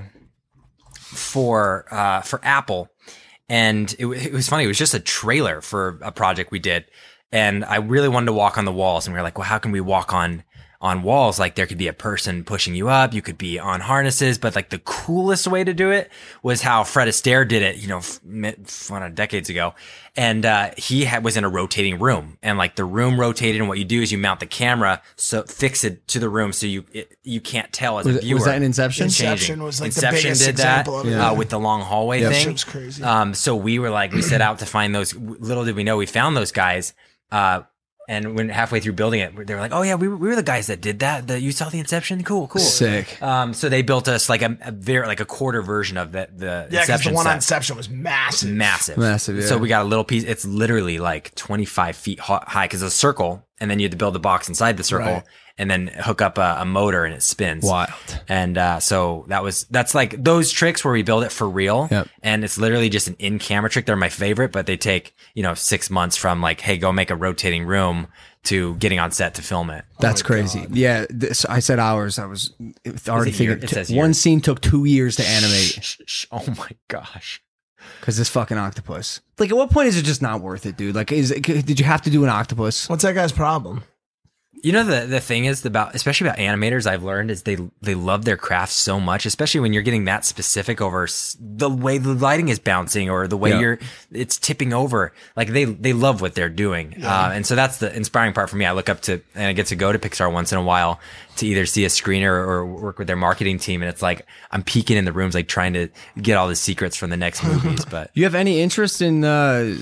for uh for Apple, and it, it was funny. It was just a trailer for a project we did, and I really wanted to walk on the walls, and we were like, well, how can we walk on on walls? Like there could be a person pushing you up, you could be on harnesses, but like the coolest way to do it was how Fred Astaire did it, you know, f- f- I don't know, decades ago. And, uh, he had, was in a rotating room, and like the room rotated, and what you do is you mount the camera, so fix it to the room. So you, it, you can't tell as Was a it- viewer. was that in Inception? It's changing. Inception was, like, the Inception biggest did that, example of it. uh, with the long hallway Yeah. thing. Shit was crazy. Um, so we were like, we set out to find those. Little did we know, we found those guys. Uh, And when halfway through building it, they were like, "Oh yeah, we were, we were the guys that did that. The, you saw the Inception, cool, cool, Sick. Um, so they built us like a, a very like a quarter version of the the Yeah, because Inception the one on set. Inception was massive. massive, Massive, yeah. So we got a little piece. It's literally like twenty-five feet ho- high because it's a circle, and then you had to build the box inside the circle, Right. and then hook up a, a motor, and it spins. Wild. And uh, so that was that's like those tricks where we build it for real, Yep. and it's literally just an in-camera trick. They're my favorite, but they take you know six months from like, hey, go make a rotating room to getting on set to film it. That's crazy. Yeah, this, I said hours. I was already Is it year? thinking. It says one years. scene took two years to animate Shh, shh, oh my gosh. because this fucking octopus. Like, at what point is it just not worth it, dude? Like, is it, did you have to do an octopus? What's that guy's problem? You know, the the thing is about, especially about animators, I've learned is they they love their craft so much, especially when you're getting that specific over s- the way the lighting is bouncing or the way Yeah. you're it's tipping over. Like they they love what they're doing, uh, and so that's the inspiring part for me. I look up to and I get to go to Pixar once in a while to either see a screener or work with their marketing team, and it's like I'm peeking in the rooms, like trying to get all the secrets from the next movies. But You have any interest in uh,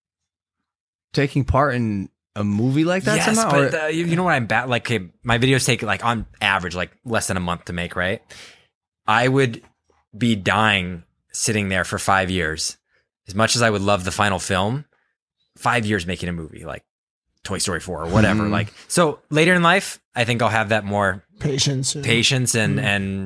taking part in a movie like that yes, somehow? but Or- uh, you, you know what I'm bad. Like okay, my videos take like on average like less than a month to make. Right, I would be dying sitting there for five years. As much as I would love the final film, five years making a movie like Toy Story four or whatever. Mhm. Like so later in life, I think I'll have that more Patience. and- patience and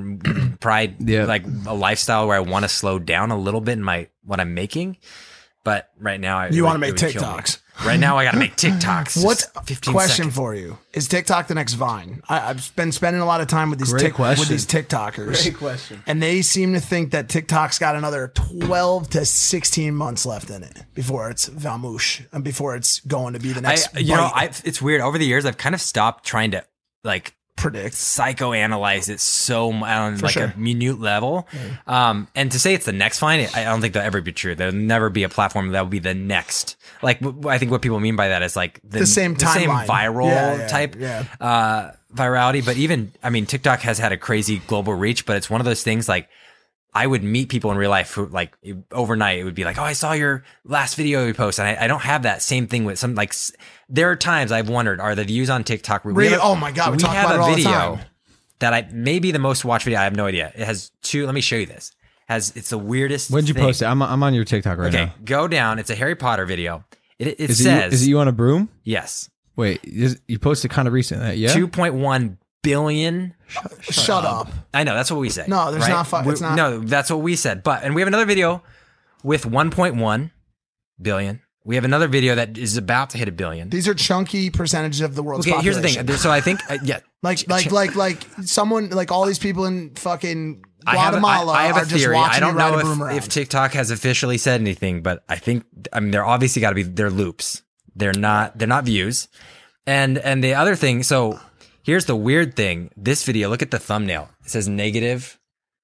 and pride, Yeah. like a lifestyle where I want to slow down a little bit in my what I'm making. But right now, I You it wanna would- make it would kill me. TikToks. Right now, I got to make TikToks. What's Just fifteen question seconds. for you? Is TikTok the next Vine? I, I've been spending a lot of time with these Great tic, question. with these TikTokers. Great question. And they seem to think that TikTok's got another twelve to sixteen months left in it before it's Valmouche and before it's going to be the I, next. you know, bite. I, it's weird. Over the years, I've kind of stopped trying to like predict. psychoanalyze it so m- on For like sure. a minute level. Um, and to say it's the next Vine, I don't think that'll ever be true. There'll never be a platform that will be the next. Like, w- I think what people mean by that is like the, The same same timeline. viral Yeah, yeah, type yeah. uh, virality. But even, I mean, TikTok has had a crazy global reach, but it's one of those things like, I would meet people in real life who like overnight it would be like, oh, I saw your last video you posted. And I, I don't have that same thing with some like, s- there are times I've wondered, are the views on TikTok? we Really? have a- Oh my God, we talk have about a it all the video time. that I, maybe the most watched video. I have no idea. It has two, let me show you this. Has, it's the weirdest When did you thing. post it? I'm, I'm on your TikTok right Okay, now. go down. It's a Harry Potter video. It, it Is, it says, you, is it you on a broom? yes, Wait, is, you posted kind of recent. uh, Yeah. two point one billion. Shut up. I know that's what we say. No, there's right? not fu- We- it's not- No, that's what we said. But and we have another video with one point one billion. We have another video that is about to hit a billion. These are chunky percentages of the world's Okay, here's the population. thing. So I think uh, yeah, Like, like, like, like someone, like all these people in fucking I have, a- Guatemala I, I have are a just theory. watching I don't you ride know a broom if, around. if TikTok has officially said anything, but I think I mean they're obviously got to be they're loops. They're not they're not views. And and the other thing, so here's the weird thing. This video, look at the thumbnail. It says negative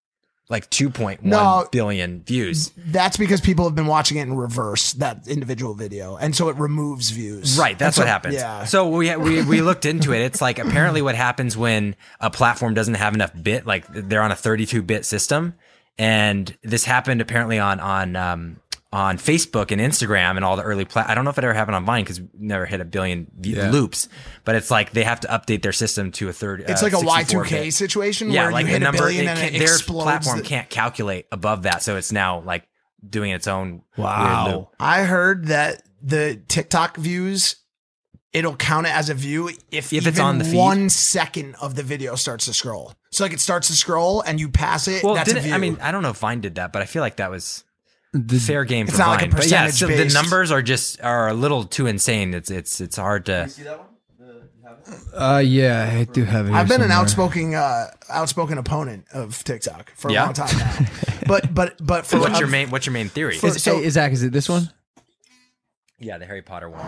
like two point one No. billion views. That's because people have been watching it in reverse, that individual video, and so it removes views. Right, that's And what so- happens. Yeah. So we, we we looked into it. It's like apparently what happens when a platform doesn't have enough bit, like they're on a thirty-two bit system, and this happened apparently on on um, on Facebook and Instagram and all the early. Pla- I don't know if it ever happened on Vine because we never hit a billion v- Yeah. loops, but it's like they have to update their system to a third. It's uh, like a Y two sixty-four K bit. situation Yeah, where like you the hit a number, billion it and can't- it their explodes. platform the- can't calculate above that, so it's now like doing its own Wow. weird loop. I heard that the TikTok views, it'll count it as a view if, If even it's on the feed. one second of the video starts to scroll. So like it starts to scroll and you pass it. Well, that's a didn't, view. I mean, I don't know if Vine did that, but I feel like that was The- fair game It's for not like a Vine. But yeah, percentage so the based. numbers are just are a little too insane. It's it's it's hard to. See that one? The, you have it? Uh, yeah, I do have it. I've here been an somewhere. outspoken, uh, outspoken opponent of TikTok for a Yeah? long time now. But but but for What's your um, main What's your main theory? For- Is, so- hey, Zach, is it this one? Yeah, the Harry Potter one.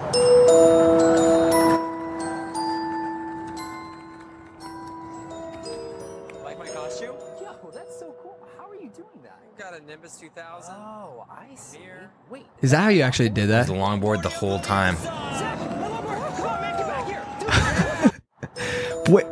Like my costume? Yo, that's so cool. How are you doing that? Got a Nimbus two thousand. Oh, I see. Wait. Is that how you actually did The that? longboard the whole time. Zach, my longboard. Come on, man, get back here. Wait,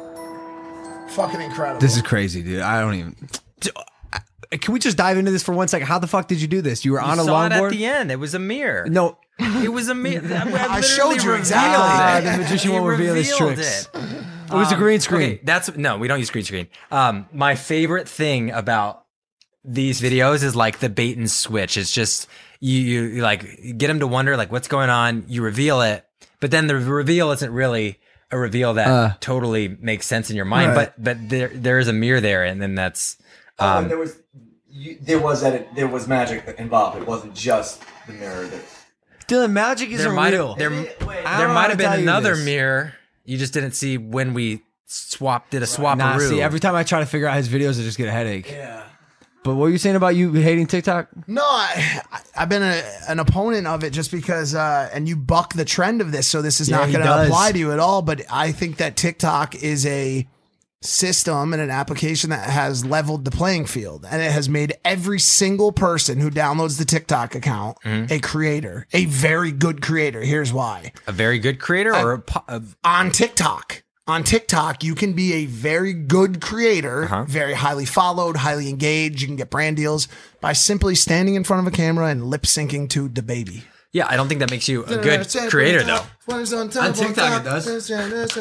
fucking incredible. this is crazy, dude. I don't even. Can we just dive into this for one second? How the fuck did you do this? You were on You a saw it at longboard. the end. It was a mirror. No, It was a mirror. I, I showed you exactly. Ah, the magician He won't reveal his revealed tricks. it. it was a Um, green screen. Okay, that's no, we don't use green screen. Um, my favorite thing about these videos is like the bait and switch. It's just you, you, you like get them to wonder like what's going on. You reveal it, but then the reveal isn't really a reveal that Uh. totally makes sense in your mind. Right. But but there there is a mirror there, and then that's Oh, um, and there was you, there was edit, there was magic involved. It wasn't just the mirror. That, Dylan, magic there isn't might real. have there, I don't there know how might to have been tell you another this. mirror. You just didn't see when we swapped did a swap. Nah, see, every time I try to figure out his videos, I just get a headache. yeah. But what were you saying about you hating TikTok? No, I, I've been a, an opponent of it just because, uh, and you buck the trend of this, so this is Yeah, not he going to does. apply to you at all. But I think that TikTok is a system and an application that has leveled the playing field, and it has made every single person who downloads the TikTok account Mm-hmm. a creator, a very good creator. Here's why: a very good creator or a, po- a on TikTok. On TikTok, you can be a very good creator, Uh-huh. very highly followed, highly engaged. You can get brand deals by simply standing in front of a camera and lip syncing to the baby. yeah. I don't think that makes you a good creator though. On TikTok it does.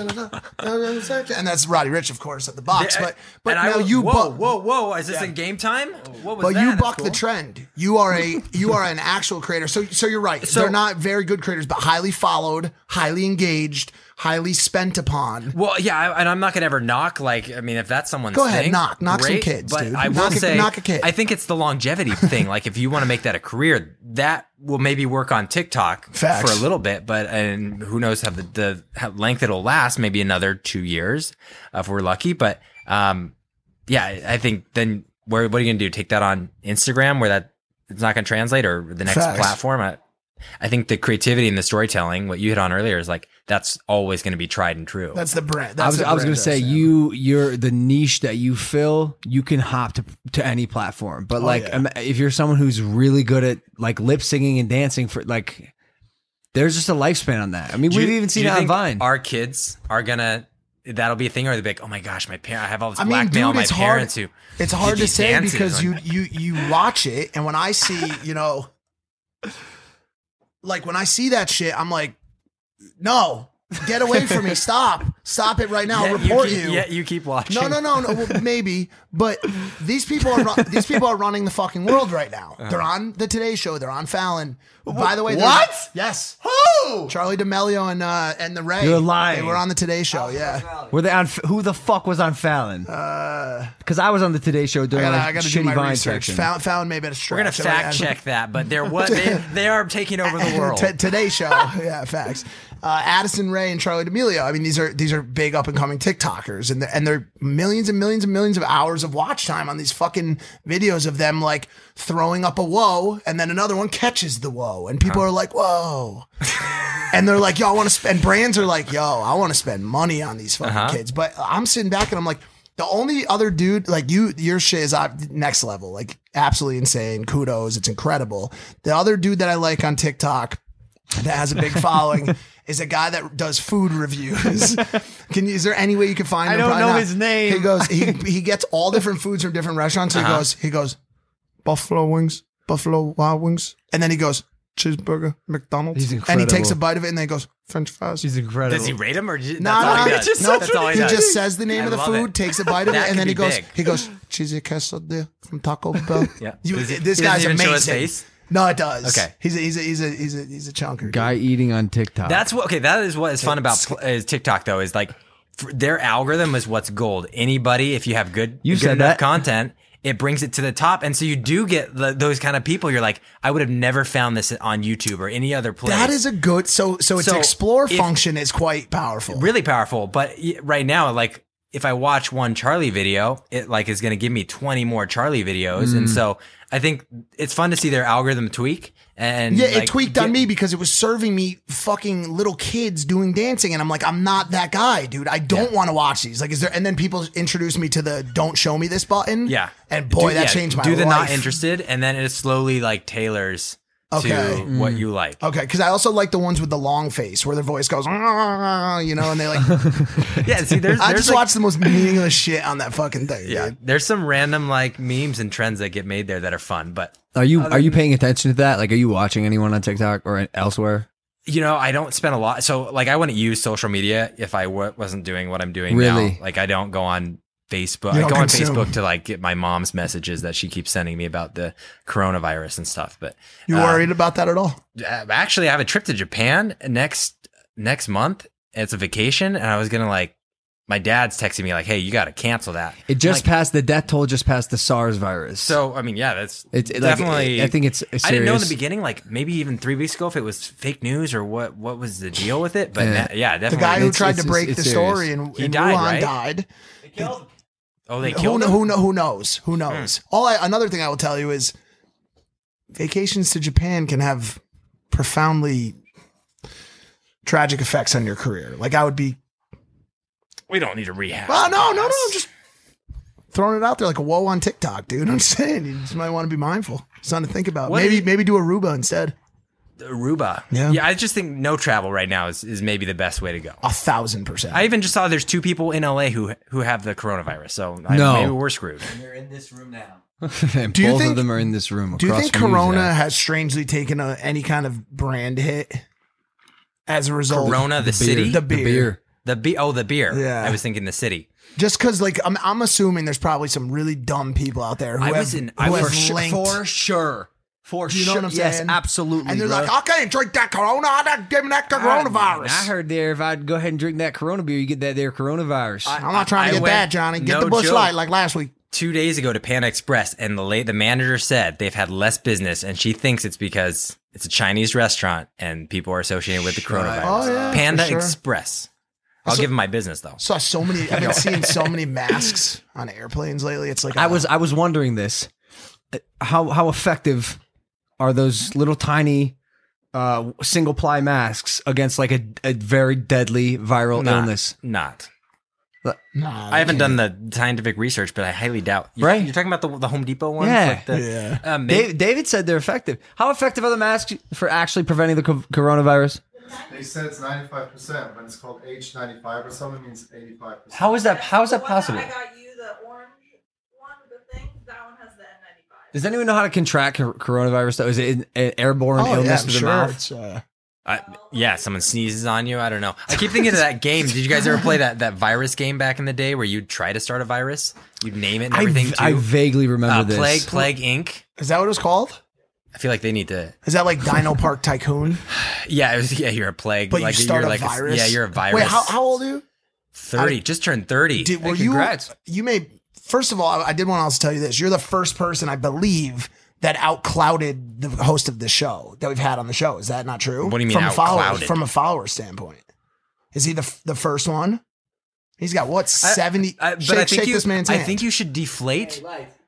And that's Roddy Rich, of course, at the box. But but And I now was- you whoa, buck, whoa, whoa! Is this in game time? What was but that? you That's buck the cool. trend. You are a you are an actual creator. So so you're right. So- They're not very good creators, but highly followed, highly engaged, highly spent upon. Well, yeah, I, and I'm not gonna ever knock. Like, I mean, if that's someone's Go ahead, thing, knock. Knock some great, kids, But dude. I will Knock a- say, knock a kid. I think it's the longevity thing. Like, if you want to make that a career, that will maybe work on TikTok Facts. for a little bit. But and who knows how the, the how length it'll last? Maybe another two years uh, if we're lucky. But um, yeah, I I think then where what are you gonna do? Take that on Instagram where that it's not gonna translate, or the next Facts. platform? I, I think the creativity and the storytelling, what you hit on earlier, is like that's always going to be tried and true. That's the brand. That's I was the I was brand gonna say Sam. you you're the niche that you fill. You can hop to to any platform, but like yeah. um, if you're someone who's really good at like lip singing and dancing for like, there's just a lifespan on that. I mean, Do we've you- even do seen you it on think Vine. Our kids are gonna that'll be a thing, or they'll be like, oh my gosh, my parent, I have all this I mean, blackmail dude, my it's parents hard. who. It's hard to Gigi say dances because on- you you you watch it, and when I see, you know, like when I see that shit, I'm like, no, get away from me, stop, stop it right now, Yeah, I'll report keep, you. Yeah, you keep watching. No, no, no, no. Well, maybe, but these people are run- these people are running the fucking world right now. Uh-huh. They're on the Today Show. They're on Fallon. By the way, they're- What? Yes, Who? Charlie D'Amelio and uh, and the Ray. You're lying. They were on the Today Show. Yeah. Were they on? Who the fuck was on Fallon? Because I was on the Today Show I during gotta, like I gotta do shitty my Vine research. section. Fallon, Fallon may have been a We're gonna stretch. fact check that, but they're what they they are taking over the world. T- Today Show, yeah, facts. Uh, Addison Rae and Charlie D'Amelio. I mean, these are these are big up and coming TikTokers, and they're, and they're millions and millions and millions of hours of watch time on these fucking videos of them like throwing up a whoa, and then another one catches the whoa, and people are like, whoa, and they're like, yo, I want to spend. Brands are like, yo, I want to spend money on these fucking Uh-huh. kids, but I'm sitting back and I'm like, The only other dude, like you, your shit is uh, next level, like absolutely insane. Kudos. It's incredible. The other dude that I like on TikTok that has a big following is a guy that does food reviews. Can you, is there any way you can find I him? don't Probably know not. his name. He goes, he, he gets all different foods from different restaurants. So Uh-huh. he goes, he goes, Buffalo wings, Buffalo Wild Wings. And then he goes, cheeseburger, McDonald's. He's And he takes incredible. a bite of it and then he goes, French fries. He's incredible. Does he rate them or just, No, that's all no, he no. does? Just, That's all he, he does. just says the name I of the love food, it. takes a bite of That it, and could then he be goes, big. he goes, cheesy quesadilla from Taco Bell. Yeah. You, Does he- this he guy's doesn't even amazing. show his face? No, it does. Okay. He's a, he's a, he's a, he's a, he's a chunker. Guy eating on TikTok. That's what. Okay, that is what is fun about pl- is TikTok though. Is like f- their algorithm is what's gold. Anybody, if you have good, You good said enough that. content, it brings it to the top, and so you do get the, those kind of people. You're like, I would have never found this on YouTube or any other place. That is a good, so, so its So explore if- function is quite powerful. really powerful. But y- right now, like if I watch one Charlie video, it like is going to give me twenty more Charlie videos, Mm. and so I think it's fun to see their algorithm tweak. And Yeah, like, it tweaked on get- me because it was serving me fucking little kids doing dancing, and I'm like, I'm not that guy, dude. I don't want to watch these. Like, is there? And then people introduced me to the "Don't show me this" button. Yeah, and boy, Do- that yeah, changed my Do the life. not interested, and then it slowly like tailors Okay. to what you like. Okay, because I also like the ones with the long face where their voice goes, "Ah," you know, and they like. Yeah, see, there's, I there's just like, watch the most meaningless shit on that fucking thing. yeah, dude. there's some random like memes and trends that get made there that are fun, but Are you are you paying attention to that? Like, are you watching anyone on TikTok or elsewhere? you know, I don't spend a lot. So like, I wouldn't use social media if I w- wasn't doing what I'm doing Really? now. Like, I don't go on Facebook. You I don't go on consume. Facebook to like get my mom's messages that she keeps sending me about the coronavirus and stuff. But You uh, worried about that at all? uh, actually, I have a trip to Japan next next month. It's a vacation, and I was gonna like. My dad's texting me like, "Hey, you got to cancel that." It just Like, passed the death toll. Just passed the SARS virus. So I mean, yeah, that's it's it, like, definitely. I think it's serious. I didn't know in the beginning, like maybe even three weeks ago, if it was fake news or what. What was the deal with it? But Yeah. yeah, yeah The definitely. guy who it's- tried it's- to break it's the serious. story in, He in died, Wuhan right? died. oh, they Who, killed kn- him. who, kn- who knows? Who knows? All I, another thing I will tell you is vacations to Japan can have profoundly tragic effects on your career. Like I would be, We don't need to rehash. well, no, no, no, this. I'm just throwing it out there like a whoa on TikTok, dude. I'm saying you just might want to be mindful. Something to think about. What maybe, do you- maybe do Aruba instead. Aruba. Yeah. yeah. I just think no travel right now is, is maybe the best way to go. A thousand percent. I even just saw there's two people in L A who who have the coronavirus, so I, No. maybe we're screwed. They're in this room now. And Do you both think- of them are in this room. Do you across think from Corona Zach. has strangely taken a, any kind of brand hit as a result? Corona, the, The city, beer. The The beer. beer. the be- oh the beer. Yeah. I was thinking the city. Just because, like, I'm, I'm assuming there's probably some really dumb people out there who I have, was in- who I was have For sure. linked. For sure. For Do you know sure. what I'm yes, saying? absolutely. And they're bro. like, I can't drink that Corona. I don't give me that coronavirus. I heard there if I'd go ahead and drink that Corona beer, you get that there coronavirus. I'm not trying to I get went- that, Johnny. Get no the Bush joke. Light like last week. Two days ago to Panda Express, and the late the manager said they've had less business, and she thinks it's because it's a Chinese restaurant and people are associated with the coronavirus. Oh, yeah, Panda for sure. Express. I'll So- give them my business though. Saw so many. I've been seeing so many masks on airplanes lately. It's like I uh, was I was wondering this. How how effective are those little tiny uh, single ply masks against like a, a very deadly viral Not, illness? Not. Nah, I haven't done the scientific research, but I highly doubt. You, Right. You're talking about the the Home Depot ones? Yeah. Like the, Yeah. Uh, maybe- Dave, David said they're effective. How effective are the masks for actually preventing the co- coronavirus? They said it's ninety-five percent. When it's called H ninety-five or something, it means eighty-five percent. How is that? How is that The one possible? I got you the orange one, the thing. That one has the N ninety-five. Does anyone know how to contract cor- coronavirus? Though, is it an- an airborne Oh, yeah, illness I'm to the sure. mouth? It's, uh, I, yeah, someone sneezes on you. I don't know. I keep thinking of that game. Did you guys ever play that, that virus game back in the day where you'd try to start a virus? You'd name it and I, everything v- too. I vaguely remember uh, this. Plague, Plague Incorporated. is that what it was called? I feel like they need to. Is that like Dino Park Tycoon? Yeah, it was, yeah, you're a plague. But like you start you're a like virus. yeah, you're a virus. Wait, how, how old are you? thirty. just turned thirty. Did, were Hey, you? congrats. You may. First of all, I, I did want to also tell you this. You're the first person, I believe, that outclouded the host of the show that we've had on the show. Is that not true? What do you mean from a follower, outclouded? from a follower standpoint? Is he the the first one? He's got what I- seventy? I, but shake I think shake you, this man's I hand. think you should deflate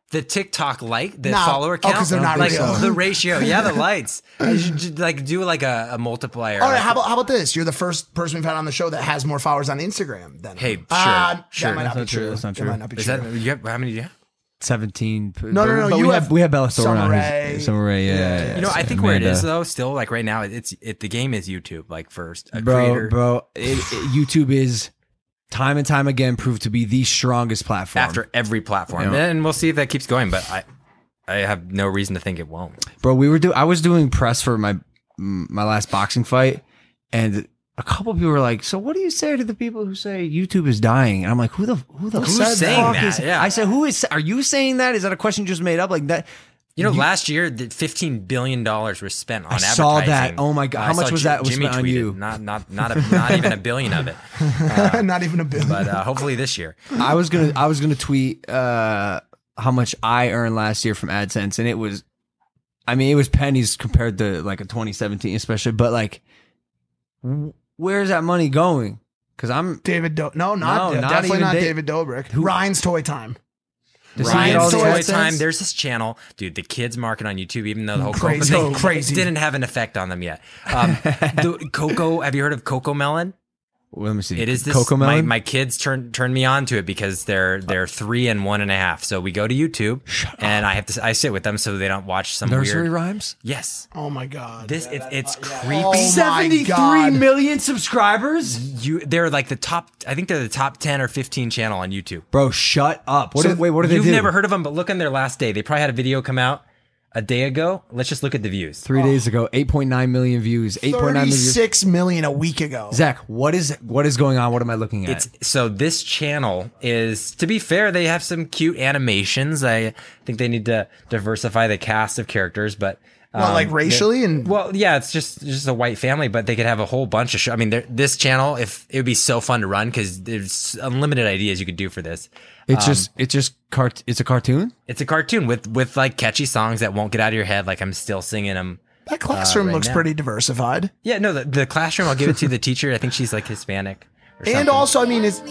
The TikTok like the Nah. follower Oh, count, 'cause they're not like real. the ratio. Yeah, the lights. You should, like do like a, a multiplier. All right, like- how about how about this? You're the first person we've had on the show that has more followers on Instagram than Hey, sure, Uh, sure. That might not That's be not true. true. That's not That true. might not be Is true. that you have, how many do you have? seventeen. No, no, no, But you we have have we have Bella Thorne on Summer his Rae. Summer Rae, yeah, Yeah, yeah. You know, I think where it Amanda. is though, still like right now, it's it. The game is YouTube. Like first, a bro, creator bro. It, it- YouTube is time and time again proved to be the strongest platform. after every platform, Yeah. and we'll see if that keeps going. But I, I have no reason to think it won't. Bro, we were do. I was doing press for my my last boxing fight, and a couple people were like, "So, what do you say to the people who say YouTube is dying?" And I'm like, "Who the who the Who's fuck saying that? is?" Yeah. I said, "Who is? Are you saying that? Is that a question you just made up like that?" You know, last year, the fifteen billion dollars was spent on I advertising. saw that. Oh my God. Uh, How I much saw was Ji- that was Jimmy spent on tweeted. you? Not, not, not, a, not even a billion of it. Uh, Not even a billion. But uh, hopefully this year. I was gonna I was gonna tweet uh, how much I earned last year from AdSense, and it was, I mean, it was pennies compared to like a twenty seventeen, especially. But like, where's that money going? Because I'm David Do- No, not, No, not definitely even not Da- David Dobrik. Ryan's Toy Time. Does he get Ryan's all the Toy AdSense? Time. There's this channel, dude. The kids market on YouTube, even though the whole Crazy. Coco thing Crazy. didn't have an effect on them yet. Um, the Coco. Have you heard of Coco Melon? Well, let me see. It is this. Coco my, Melon. my kids turn turn me on to it because they're they're three and one and a half. So we go to YouTube and I have to I sit with them so they don't watch some Nursery weird rhymes. Yes. Oh my God. This it, it's creepy. Oh my Seventy-three God. million subscribers. You they're like the top. I think they're the top ten or fifteen channel on YouTube. Bro, shut up. What? So do, wait, what do they You've do? never heard of them, but look on their last day. They probably had a video come out a day ago. Let's just look at the views. Three days ago, eight point nine million views. Eight point nine million views. thirty-six million a week ago. Zach, what is what is going on? What am I looking at? It's so this channel is, to be fair, they have some cute animations. I think they need to diversify the cast of characters, but Well, um, like racially and well, yeah, it's just just a white family, but they could have a whole bunch of show. I mean, there- this channel, if it would be so fun to run because there's unlimited ideas you could do for this. It's Um, just it's just cart. It's a cartoon. It's a cartoon with with like catchy songs that won't get out of your head. Like I'm still singing them. that classroom right looks now. pretty diversified. Yeah, no, the, the classroom. I'll give it to the teacher. I think she's like Hispanic. Or And something. also, I mean, it's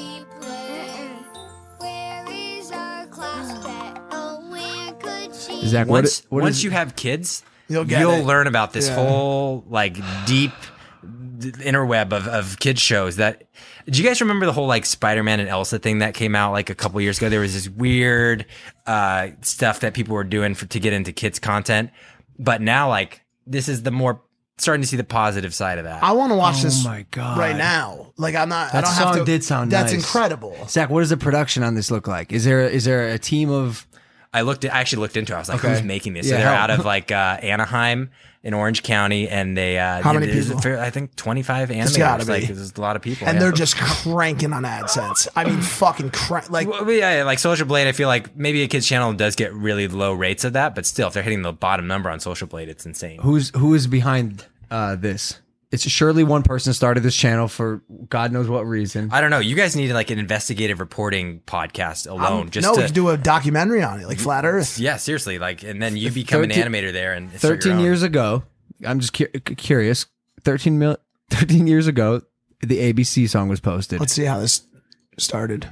Zach, what, once what once is- you have kids, You'll you'll, get it. learn about this Yeah. whole like deep d- interweb of, of kids shows. That do you guys remember the whole like Spider-Man and Elsa thing that came out like a couple years ago? There was this weird uh, stuff that people were doing for to get into kids content, but now like this is the more starting to see the positive side of that. I want to watch Oh this my God. right now. Like I'm not. I That don't song have to. did sound That's nice. incredible. Zach, what does the production on this look like? Is there is there a team of I looked. At, I actually looked into it. I was like, Okay. "Who's making this?" Yeah, so they're help. out of like uh, Anaheim in Orange County, and they uh, How many there's a people? fair- I think twenty-five It's gotta animators. be. Like, there's a lot of people, And yeah. they're just cranking on AdSense. I mean, fucking crank. Like Well, yeah, yeah, like Social Blade. I feel like maybe a kid's channel does get really low rates of that, but still, if they're hitting the bottom number on Social Blade, it's insane. who's who is behind uh, this? It's surely one person started this channel for God knows what reason. I don't know. You guys need like an investigative reporting podcast alone, I'm- just no, to we could do a documentary on it, like Flat Earth. yeah, seriously, like, and then you become thirteen an animator there and start your Thirteen own. years ago, I'm just cu- curious. Thirteen mil, thirteen years ago, the A B C song was posted. Let's see how this started.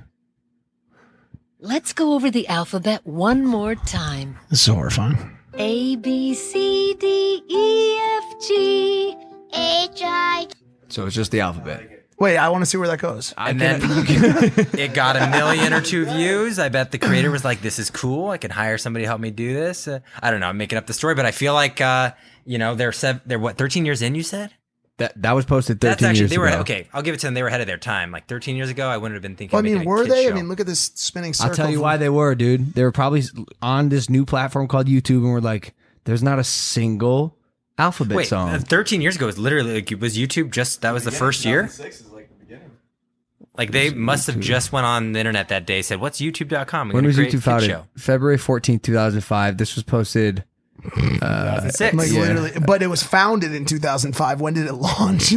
Let's go over the alphabet one more time. This is horrifying. A, B, C, D, E, F, G, H, I. So it's just the alphabet. Wait, I want to see where that goes. And then it got a million or two views. I bet the creator was like, "This is cool. I can hire somebody to help me do this." Uh, I don't know. I'm making up the story, but I feel like uh, you know they're sev- they're what thirteen years in. You said That that was posted thirteen that's actually years they were ago. okay. I'll give it to them. They were ahead of their time. Like thirteen years ago, I wouldn't have been thinking. Well, I of mean, making a were kid's they? show. I mean, look at this spinning circle. I'll tell you from- why they were, dude. They were probably on this new platform called YouTube, and we're like, "There's not a single alphabet Wait, song." uh, thirteen years ago was literally like it was YouTube. Just that was the first year. Six is like the beginning. Like they must have just went on the internet that day. Said, "What's YouTube dot com?" When was YouTube founded? February fourteenth, two thousand five. This was posted. Uh, Six. Like yeah. literally, but it was founded in two thousand five. When did it launch?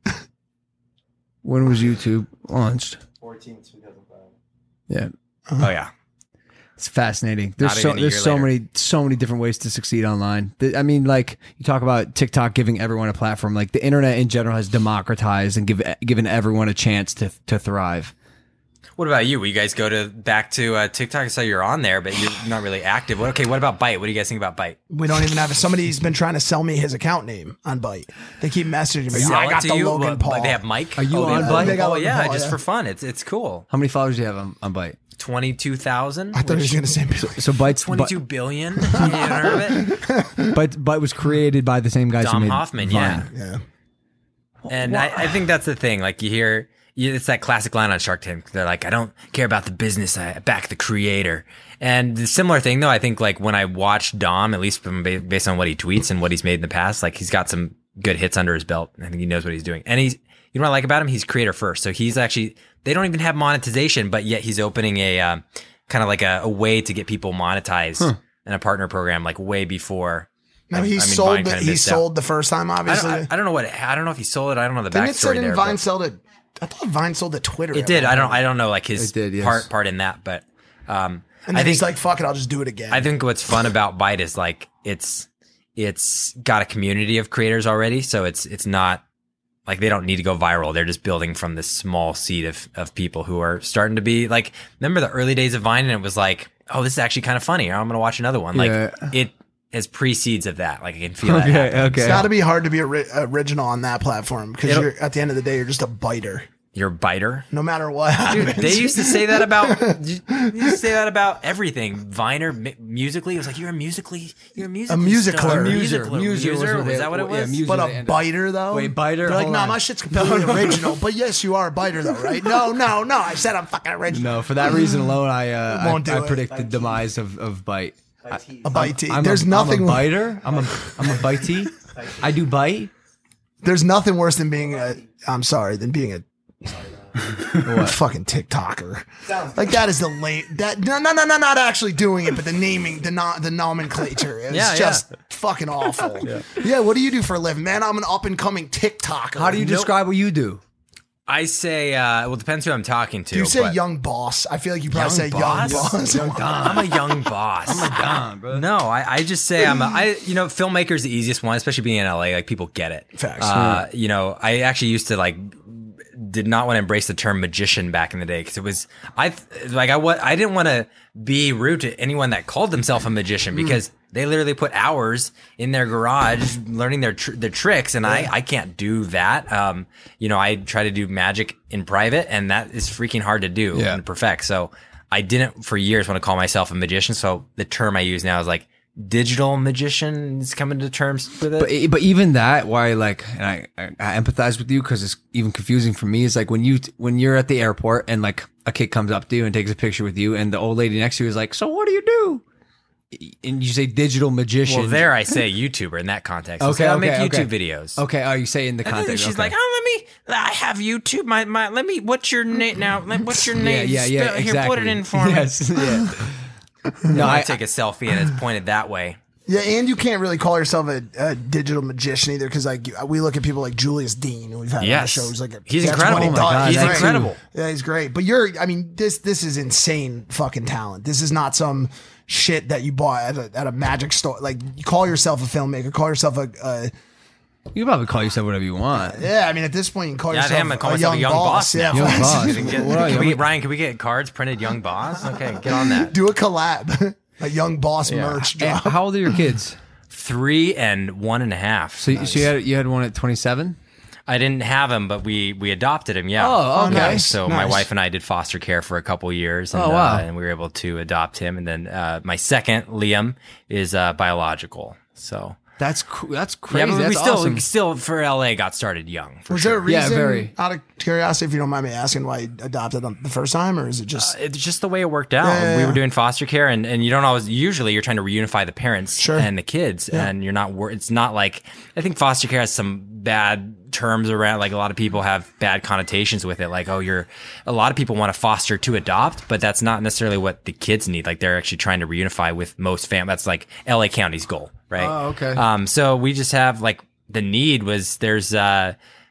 When was YouTube launched? fourteen, two thousand five. Yeah, Oh yeah. it's fascinating. There's Not so even a there's year so later. many so many different ways to succeed online. The- I mean, like you talk about TikTok giving everyone a platform. Like the internet in general has democratized and give, given everyone a chance to to thrive. What about you? Will you guys go to back to uh, TikTok? I saw you're on there, but you're not really active. What, okay, what about Byte? What do you guys think about Byte? We don't even have it. Somebody's been trying to sell me his account name on Byte. They keep messaging me. Sell I it got to the you? Logan Well, Paul. They have Mike. Are you oh, on they- Byte? They got Oh Logan yeah, Paul, just yeah. for fun. It's it's cool. How many followers do you have on, on Byte? Twenty-two thousand. I thought he was going to say billion. So Byte's Twenty-two billion. You haven't heard of it? Byte, Byte was created by the same guys who Dom made Hoffman. Vine. Yeah. Yeah. And I, I think that's the thing. Like you hear, you, it's that classic line on Shark Tank. They're like, I don't care about the business. I back the creator. And the similar thing though, I think like when I watch Dom, at least from ba- based on what he tweets and what he's made in the past, like he's got some good hits under his belt. I think he knows what he's doing. And he's, you know what I like about him? He's creator first. So he's actually, they don't even have monetization, but yet he's opening a, um, kind of like a, a way to get people monetized Huh. in a partner program, like way before. No, I- he I mean, sold. Vine The, kinda he missed out. sold the first time, I obviously. don't, I, I don't know what, I don't know if he sold it. I don't know the Didn't it say backstory didn't there. Vine but- sold it? I thought Vine sold to Twitter. It at did. one I don't. point. I don't know like his It did, yes. part part in that, but um, And I then think he's like, "Fuck it, I'll just do it again." I think what's fun about Byte is like it's it's got a community of creators already, so it's it's not like they don't need to go viral. They're just building from this small seed of of people who are starting to be like. Remember the early days of Vine, and it was like, oh, this is actually kind of funny. I'm gonna watch another one. Like Yeah. it has precedes of that. Like I can feel that. Okay, happening. okay. It's got to be hard to be ori- original on that platform because It'll- you're at the end of the day, you're just a biter. You're a biter. No matter what Dude, happens. they used to say that about you used to say that about everything. Viner, mi- musically, it was like you're a musically, you're a musical, A musicler. star. Muser. Musicler. Muser was Muser? what Was they- that what it yeah, was? Muser. But they a end up- biter though. Wait, biter? They're like, Hold nah, on. my shit's completely original. But yes, you are a biter though, right? No, no, no. I said I'm fucking original. No, for that reason alone, I uh, I, Won't do I it. predict the demise of, of Byte. A bitey. I'm There's a, nothing. I'm a biter. I'm a I'm a bitey. I do bite. There's nothing worse than being a. I'm sorry, than being a. fucking TikToker. Like that is the late that no no no no not actually doing it, but the naming the no, the nomenclature is Yeah, just yeah. fucking awful. Yeah. yeah, what do you do for a living, man? I'm an up and coming TikToker. How do you Nope. describe what you do? I say, uh, well, it depends who I'm talking to. Do you say but- young boss? I feel like you probably Young say boss? young boss. Young Don. I'm a young boss. I'm a Don, bro. No, I, I just say I'm a, I, you know, filmmaker's the easiest one, especially being in L A. Like people get it. Facts. Uh, you know, I actually used to like, did not want to embrace the term magician back in the day because it was, I like, I what I didn't want to be rude to anyone that called themselves a magician because they literally put hours in their garage learning their tr- their tricks, and I I can't do that. Um, you know, I try to do magic in private, and that is freaking hard to do Yeah. and perfect. So I didn't for years want to call myself a magician. So the term I use now is like digital magician is coming to terms with it. But but even that, why like, and I I, I empathize with you because it's even confusing for me. Is like when you when you're at the airport and like a kid comes up to you and takes a picture with you, and the old lady next to you is like, "So what do you do?" And you say digital magician. Well, there I say YouTuber in that context. I Okay, say I okay, make okay. YouTube videos. Okay, oh, you say in the And then context. she's okay. like, "Oh, let me. I have YouTube. My my. Let me. What's your name now? Let- What's your yeah, name? yeah, yeah, Spell- exactly. Here, put it in for me. Yes, yeah. No, I I- take a selfie and it's pointed that way. Yeah, and you can't really call yourself a, a digital magician either, because like we look at people like Julius Dean, who we've had on the Yes. show. He's like a, He's that's incredible. what he Oh my does. God, He's that great. incredible. Yeah, he's great. But you're, I mean, this this is insane fucking talent. This is not some shit that you bought at a, at a magic store. Like, you call yourself a filmmaker, call yourself a. a You can probably call yourself whatever you want. yeah, I mean, at this point, you can call Yeah, yourself damn, I call a myself young, a young boss, Yeah, now. Young boss. Can, get, What are can you? we, Ryan, can we get cards printed young boss? Okay, get on that. do a collab, a young boss Yeah. merch And drop. how old are your kids? Three and one and a half. So, so you had you had one at twenty-seven. I didn't have him, but we we adopted him. Yeah. Oh, okay. nice. So my Nice. wife and I did foster care for a couple years, and, Oh, wow. uh, and we were able to adopt him. And then uh, my second, Liam, is uh, biological. So That's cool. That's crazy. yeah, but That's we still awesome. we still for L A got started young. For Was sure. there a reason, Yeah, very. out of curiosity, if you don't mind me asking, why you adopted them the first time, or is it just It's just the way it worked out. Yeah, yeah, we yeah. were doing foster care, and, and you don't always. Usually, you're trying to reunify the parents Sure. and the kids, and you're not. wor- It's not like I think foster care has some bad terms around. Like a lot of people have bad connotations with it. Like, oh, you're. A lot of people want to foster to adopt, but that's not necessarily what the kids need. Like they're actually trying to reunify with most fam. That's like L A County's goal, right? Oh, okay. Um, so we just have like the need was there's uh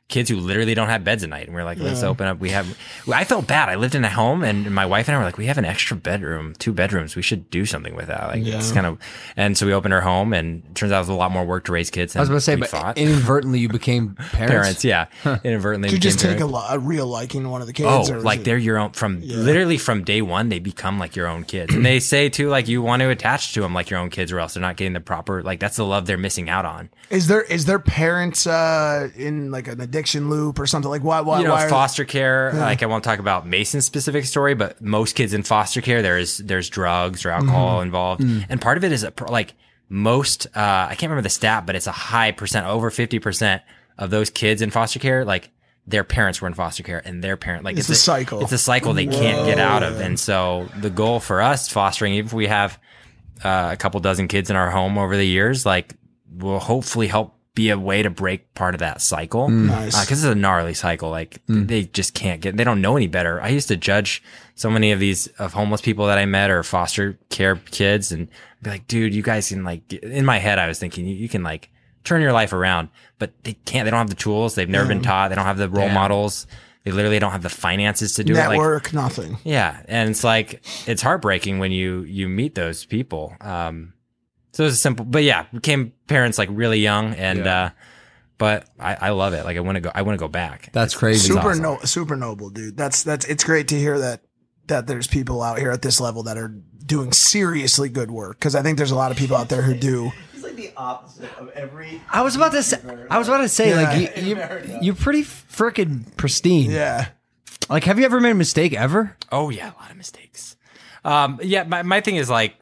kids who literally don't have beds at night. And we're like, let's Yeah. open up. We have, I felt bad. I lived in a home and my wife and I were like, we have an extra bedroom, two bedrooms. We should do something with that. Like it's Yeah. kind of, and so we opened our home and it turns out it was a lot more work to raise kids. I was than about to say, we but thought. inadvertently you became parents. Parents, yeah. Inadvertently Did you became just take a, parents. lo- a real liking to one of the kids? Oh, or was like it- they're your own from Yeah. literally from day one, they become like your own kids. And they say too, like you want to attach to them like your own kids or else they're not getting the proper, like that's the love they're missing out on. Is there is there parents uh, in like an addiction loop or something? Like why? Why? you know, why are- foster care. Yeah. Like I won't talk about Mason's specific story, but most kids in foster care, there's there's drugs or alcohol Mhm. involved, Mm. and part of it is a, pro- like most. Uh, I can't remember the stat, but it's a high percent, over fifty percent of those kids in foster care, like their parents were in foster care, and their parent like It's a cycle. It's a cycle they can't get out of, Whoa. and so the goal for us fostering, even if we have uh, a couple dozen kids in our home over the years, like will hopefully help be a way to break part of that cycle. Mm. Nice. Because it's a gnarly cycle. Like Mm. they just can't get, they don't know any better. I used to judge so many of these of homeless people that I met or foster care kids and be like, dude, you guys can like, in my head, I was thinking you, you can like turn your life around, but they can't, they don't have the tools. They've never been Yeah. taught. They don't have the role Damn. models. They literally don't have the finances to do it. Like, network, nothing. yeah. And it's like, it's heartbreaking when you, you meet those people. Um, so it's simple, but yeah, became parents like really young and, Yeah. uh, but I, I love it. Like I want to go, I want to go back. That's crazy. Super awesome. no, super noble, dude. That's that's. It's great to hear that that there's people out here at this level that are doing seriously good work. Because I think there's a lot of people out there who do. It's like the opposite of every. I was about to say. I was about to say, Yeah. like you, you, you're pretty freaking pristine. Yeah. Like, have you ever made a mistake ever? Oh yeah, a lot of mistakes. Um, yeah, my, my thing is like,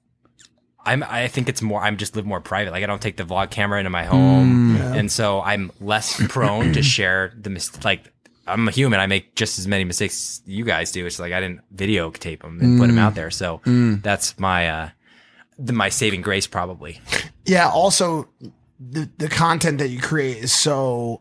I'm, I think it's more, I'm just live more private. Like I don't take the vlog camera into my home. Mm. Yeah. And so I'm less prone to share the mis- like I'm a human. I make just as many mistakes you guys do. It's like, I didn't videotape them and put them Mm. out there. So Mm. that's my, uh, the, my saving grace probably. Yeah. Also, the the content that you create is so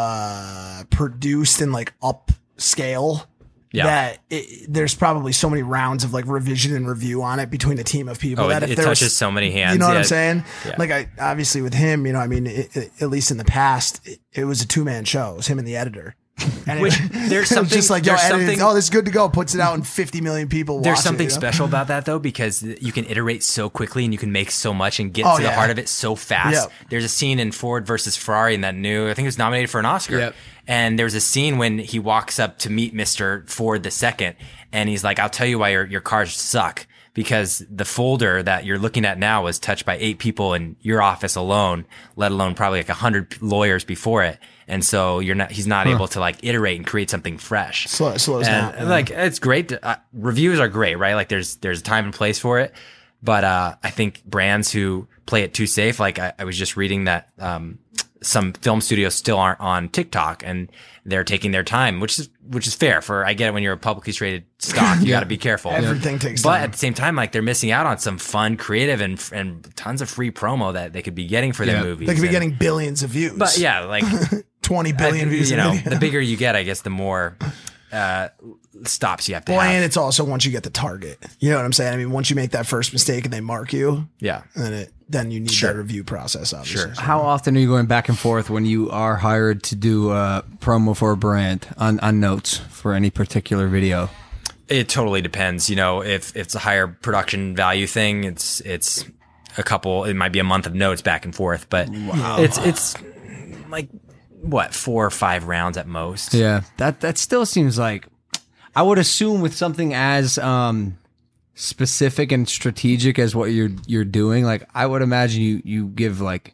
uh produced and like upscale. Yeah. That it, there's probably so many rounds of like revision and review on it between a team of people Oh, that it- if it there was- touches so many hands. You know what Yeah. I'm saying? Yeah. Like I obviously with him, you know, I mean, it, it- at least in the past, it, it was a two man show. It was him and the editor. And Which- it, there's it was something- just like, yo, there's edit it. something- oh, this is good to go. Puts it out and fifty million people. There's watch something it, you know? special about that though, because you can iterate so quickly and you can make so much and get Oh, to the yeah. heart of it so fast. Yep. There's a scene in Ford versus Ferrari in that new, I think it was nominated for an Oscar. Yep. And there's a scene when he walks up to meet Mister Ford the second, and he's like, I'll tell you why your, your cars suck. Because the folder that you're looking at now was touched by eight people in your office alone, let alone probably like a hundred lawyers before it. And so you're not, he's not Huh. able to like iterate and create something fresh. Slow- slows and, down, yeah. Like it's great. To, uh, reviews are great, right? Like there's, there's a time and place for it. But, uh, I think brands who play it too safe, like I, I was just reading that, um, some film studios still aren't on TikTok and they're taking their time, which is, which is fair for, I get it when you're a publicly traded stock, you Yeah. got to be careful. Everything takes But time. at the same time, like they're missing out on some fun, creative and, and tons of free promo that they could be getting for Yeah. their movies. They could be And- getting billions of views. but yeah, like twenty billion I- views. you a know, video. the bigger you get, I guess the more, uh, stops you have to Well, have. and it's also once you get the target. You know what I'm saying? I mean, once you make that first mistake and they mark you, Yeah. then it then you need Sure. that review process. Obviously. Sure. How often are you going back and forth when you are hired to do a promo for a brand on, on notes for any particular video? It totally depends. You know, if, if it's a higher production value thing, it's it's a couple. It might be a month of notes back and forth, but it's it's like what four or five rounds at most. Yeah, that that still seems like I would assume with something as um, specific and strategic as what you're you're doing. Like I would imagine you you give like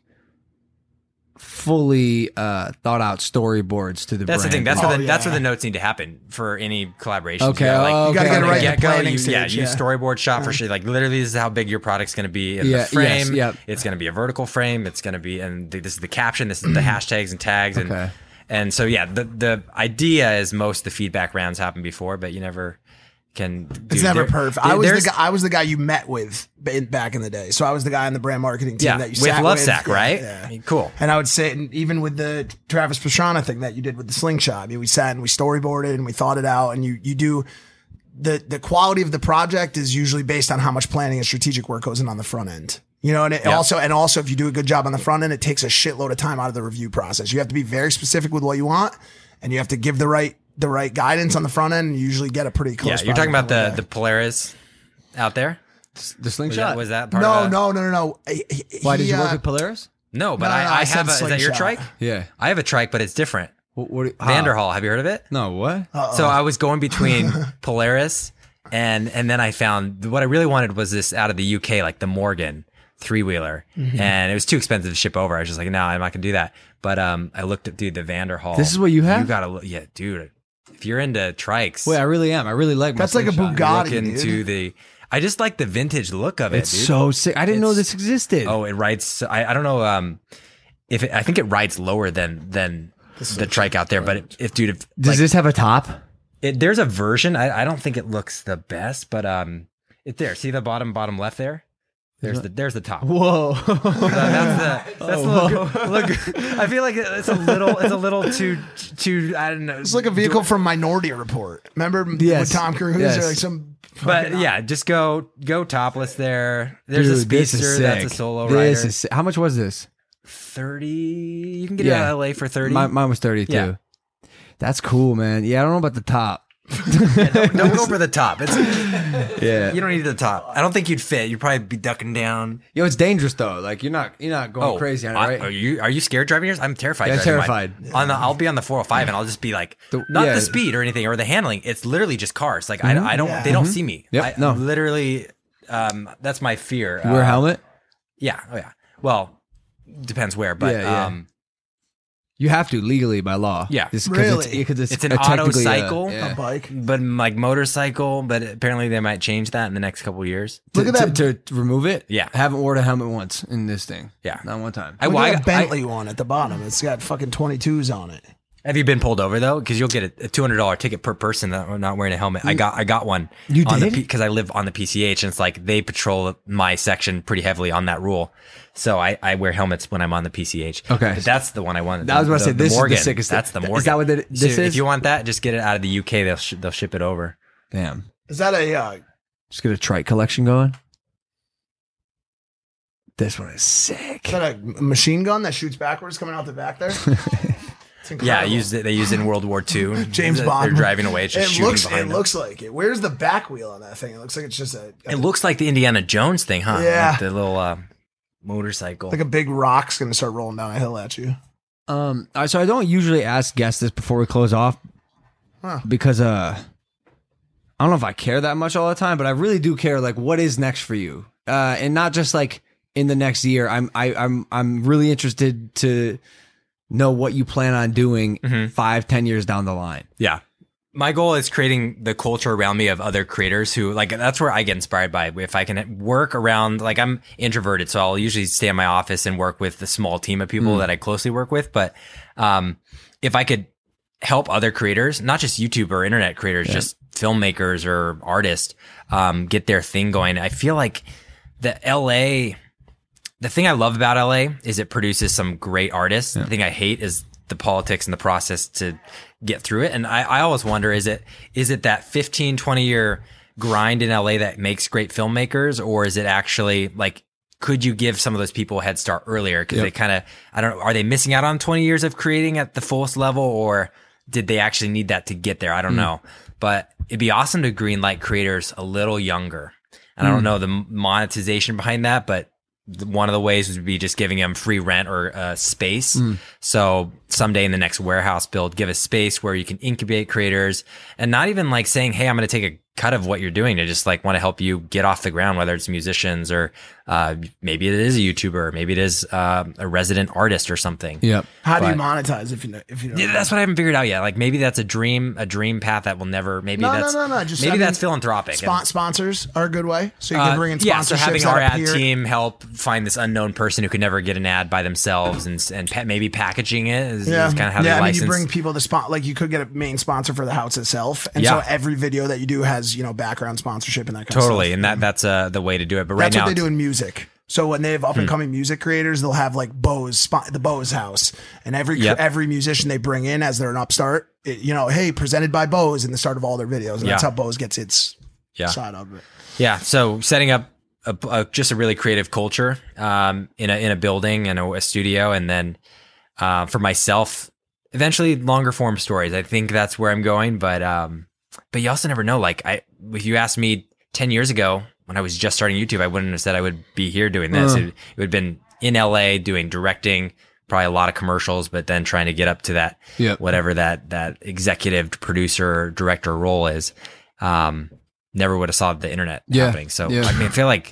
fully uh, thought out storyboards to the That's brand. the thing. That's Oh, where the, that's yeah. where the notes need to happen for any collaboration. Okay, You gotta, oh, You gotta okay, get it okay. right at the Get-go, planning you, yeah, stage. use yeah. storyboard shot for sure. Like literally, this is how big your product's going to be in Yeah, the yes, frame. yep. It's going to be a vertical frame. It's going to be, and th- this is the caption. This is the hashtags and tags. And Okay. and so yeah, the the idea is most of the feedback rounds happen before, but you never can. Do, It's never there- perfect. there- I was there's- the guy. I was the guy you met with in, back in the day. So I was the guy on the brand marketing team Yeah, that you with sat Lovesack, with. Yeah, right? yeah. Cool. And I would say, and even with the Travis Pastrana thing that you did with the slingshot, I mean, we sat and we storyboarded and we thought it out. And you you do the the quality of the project is usually based on how much planning and strategic work goes in on the front end. You know, and it Yeah. also, and also if you do a good job on the front end, it takes a shitload of time out of the review process. You have to be very specific with what you want, and you have to give the right, the right guidance on the front end, and you usually get a pretty close. Yeah, you're talking about product the the Polaris out there. The slingshot. Was that, was that part No, of a- no, no, no, no. He- he- Why did he, you work uh, with Polaris? No, but No, no, I, no, I, I have. said A, is that your slingshot. trike? Yeah. I have a trike, but it's different. What? what how? Vanderhall. Have you heard of it? No. What? So I was going between Polaris and and then I found what I really wanted was this out of the U K, like the Morgan three wheeler, Mhm. and it was too expensive to ship over. I was just like, no, I'm not gonna do that. But um, I looked at dude the Vanderhall. This is what you have? You gotta look, yeah, dude. If you're into trikes, Wait, I really am. I really like. My That's like a slingshot. Bugatti. look into dude. the. I just like the vintage look of it. It's dude. so sick. I didn't know It's- this existed. Oh, it rides. so- I, I don't know. Um, if it, I think it rides lower than than the trike out there, but it, if dude, if, Does like, this have a top? it, there's a version. I, I don't think it looks the best, but um, it there. See the bottom bottom left there. There's the there's the top. Whoa. That's the that's Oh, the look, look. I feel like it's a little it's a little too too. I don't know. It's like a vehicle from Minority Report. Remember Yes. with Tom Cruise Yes. or like some. But fucking- yeah, just go go topless there. There's a Dude, this is speedster. That's a sick. solo This rider. is sick. How much was this? thirty. You can get it out of L A for thirty. Mine, mine was thirty too. Yeah. That's cool, man. Yeah, I don't know about the top. Yeah, don't, don't go for the top. It's Yeah. you don't need the top. I don't think you'd fit. You'd probably be ducking down. Yo, it's dangerous though. Like you're not you're not going crazy on it, I- right? Are you are you scared driving yours? I'm terrified. Yeah, driving mine. terrified. On the, I'll be on the four oh five and I'll just be like, The- not yeah. the speed or anything or the handling. It's literally just cars. Like Mhm. I, I don't. Yeah. They don't Mhm. see me. Yep, I, no. Literally, um, that's my fear. You wear a Uh, helmet? Yeah. Oh yeah. Well, depends where, but Yeah, yeah. um, You have to legally by law. Yeah. Just 'cause Really? It's, because it's, It's an a auto technically a- cycle. yeah. A bike. but like motorcycle. But apparently they might change that in the next couple of years. Look To- at that. to, to remove it. Yeah. I haven't worn a helmet once in this thing. Yeah. Not one time. I, Look well, at I- that Bentley one at the bottom. It's got fucking twenty-twos on it. Have you been pulled over though? Because you'll get a, a two hundred dollar ticket per person that are not wearing a helmet. I got I got one. You on did? because I live on the P C H, and it's like they patrol my section pretty heavily on that rule. So I, I wear helmets when I'm on the P C H. Okay. but that's the one I wanted. I was about to The- say, the this is the Morgan. sickest thing. That's the Is Morgan. that what it- this So is? If you want that, just get it out of the U K. They'll sh- they'll ship it over. Damn. Is that a? Uh, Just get a trike collection going. This one is sick. is that a machine gun that shoots backwards coming out the back there? It's incredible. Yeah, I used it. They used it in World War Two. James They're Bond. driving away. It's just it shooting looks. behind It them. looks like it. Where's the back wheel on that thing? It looks like it's just a. It looks like the Indiana Jones thing, huh? Yeah. Like the little uh, motorcycle. like a big rock's gonna start rolling down a hill at you. Um, I- so I don't usually ask guests this before we close off Huh. because uh, I don't know if I care that much all the time, but I really do care. Like, what is next for you? Uh, and not just like in the next year. I'm I, I'm I'm really interested to know what you plan on doing Mhm. five, ten years down the line. Yeah. My goal is creating the culture around me of other creators who like, that's where I get inspired by. If I can work around, like I'm introverted, so I'll usually stay in my office and work with a small team of people Mm. that I closely work with. But, um, if I could help other creators, not just YouTube or internet creators, Yeah. just filmmakers or artists, um, get their thing going. I feel like the L A, the thing I love about L A is it produces some great artists. The thing I hate is the politics and the process to get through it. And I, I always wonder, is it, is it that fifteen, twenty year grind in L A that makes great filmmakers? Or is it actually like, could you give some of those people a head start earlier? Cause Yep. they kind of, I don't know, are they missing out on twenty years of creating at the fullest level, or did they actually need that to get there? I don't Mm. know, but it'd be awesome to greenlight creators a little younger. And I don't Mm. know the monetization behind that, but the- one of the ways would be just giving them free rent or uh, space. Mm. So someday in the next warehouse build, give a space where you can incubate creators, and not even like saying, hey, I'm going to take a cut of what you're doing, to just like want to help you get off the ground, whether it's musicians or uh, maybe it is a YouTuber, maybe it is uh, a resident artist or something. Yep. How do you But- monetize if you know if you don't? Yeah, that's what I haven't figured out yet. Like maybe that's a dream, a dream path that will never. Maybe No, that's no, no, no. Just maybe I mean, that's philanthropic. Spon- sponsors are a good way, so you can Uh, bring in sponsorships. yeah, so having our that ad appear- team help find this unknown person who could never get an ad by themselves, and and pa- maybe packaging it is, Yeah, is kind of how yeah. they I mean, license. you bring people to spot, like you could get a main sponsor for the house itself, and Yeah. so every video that you do has you know background sponsorship and that kind totally, of stuff. and that that's uh, the way to do it. But right That's now, what they it's- do in music. So when they have up and coming music creators, they'll have like Bose, spot, the Bose House, and every Yep. every musician they bring in as they're an upstart, it, you know, hey, presented by Bose in the start of all their videos, and that's Yeah. how Bose gets its Yeah. side of it. yeah. So setting up a, a just a really creative culture um, in a in a building and a, a studio, and then uh, for myself, eventually longer form stories. I think that's where I'm going, but um, but you also never know. Like I, if you asked me ten years ago when I was just starting YouTube, I wouldn't have said I would be here doing this. Uh. It, it would have been in L A doing directing, probably a lot of commercials, but then trying to get up to that yep. whatever that that executive producer director role is. Um, never would have saw the internet yeah. happening. So yeah. I mean, I feel like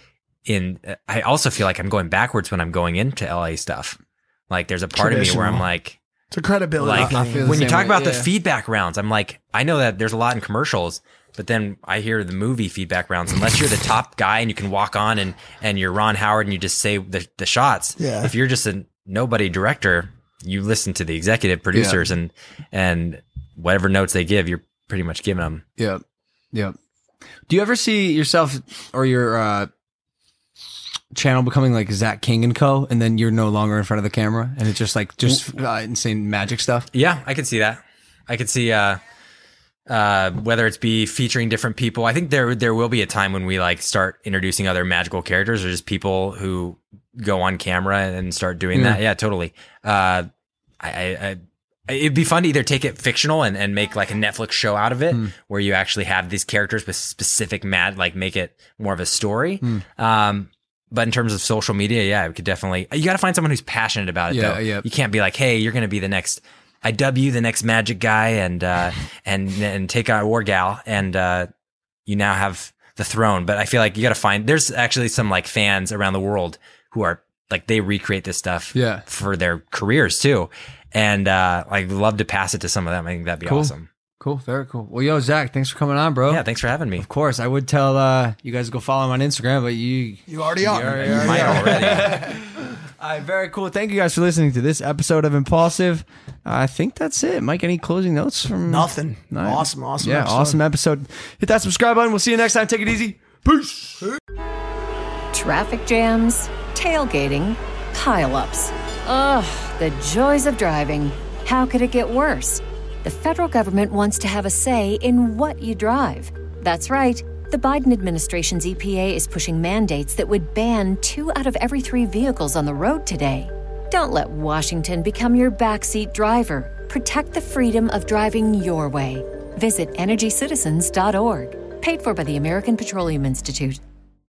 in I also feel like I'm going backwards when I'm going into L A stuff. Like there's a part of me where I'm like, it's a credibility. Like thing. when you talk way, about yeah. the feedback rounds, I'm like, I know that there's a lot in commercials, but then I hear the movie feedback rounds. Unless you're the top guy and you can walk on and and you're Ron Howard and you just say the the shots. Yeah. If you're just a nobody director, you listen to the executive producers yeah. and and whatever notes they give, you're pretty much giving them. Yeah, yeah. Do you ever see yourself or your uh, channel becoming like Zach King and Co, and then you're no longer in front of the camera, and it's just like just uh, insane magic stuff? Yeah, I could see that. I could see uh, uh, whether it's be featuring different people. I think there there will be a time when we like start introducing other magical characters or just people who go on camera and start doing Yeah. that. Yeah, totally. Uh, I, I, I it'd be fun to either take it fictional and, and make like a Netflix show out of it, Mm. where you actually have these characters with specific mad, like make it more of a story. Mm. Um, but in terms of social media, yeah, we could definitely. You got to find someone who's passionate about it. Yeah, though. yeah. You can't be like, hey, you're going to be the next I W, the next magic guy, and uh, and and take out War Gal, and uh, you now have the throne. But I feel like you got to find. There's actually some like fans around the world who are like they recreate this stuff Yeah. for their careers too, and uh, I'd love to pass it to some of them. I think that'd be Cool. awesome. Cool, very cool. Well, yo, Zach, thanks for coming on, bro. Yeah, thanks for having me. Of course, I would tell uh, you guys to go follow him on Instagram, but you You already are. you already, You might already. All right, very cool. Thank you guys for listening to this episode of Impulsive. I think that's it. Mike, any closing notes from Nothing. No. Awesome, awesome Yeah, episode. awesome episode. Hit that subscribe button. We'll see you next time. Take it easy. Peace. Traffic jams, tailgating, pileups. Ugh, the joys of driving. How could it get worse? The federal government wants to have a say in what you drive. That's right. The Biden administration's E P A is pushing mandates that would ban two out of every three vehicles on the road today. Don't let Washington become your backseat driver. Protect the freedom of driving your way. Visit energy citizens dot org. Paid for by the American Petroleum Institute.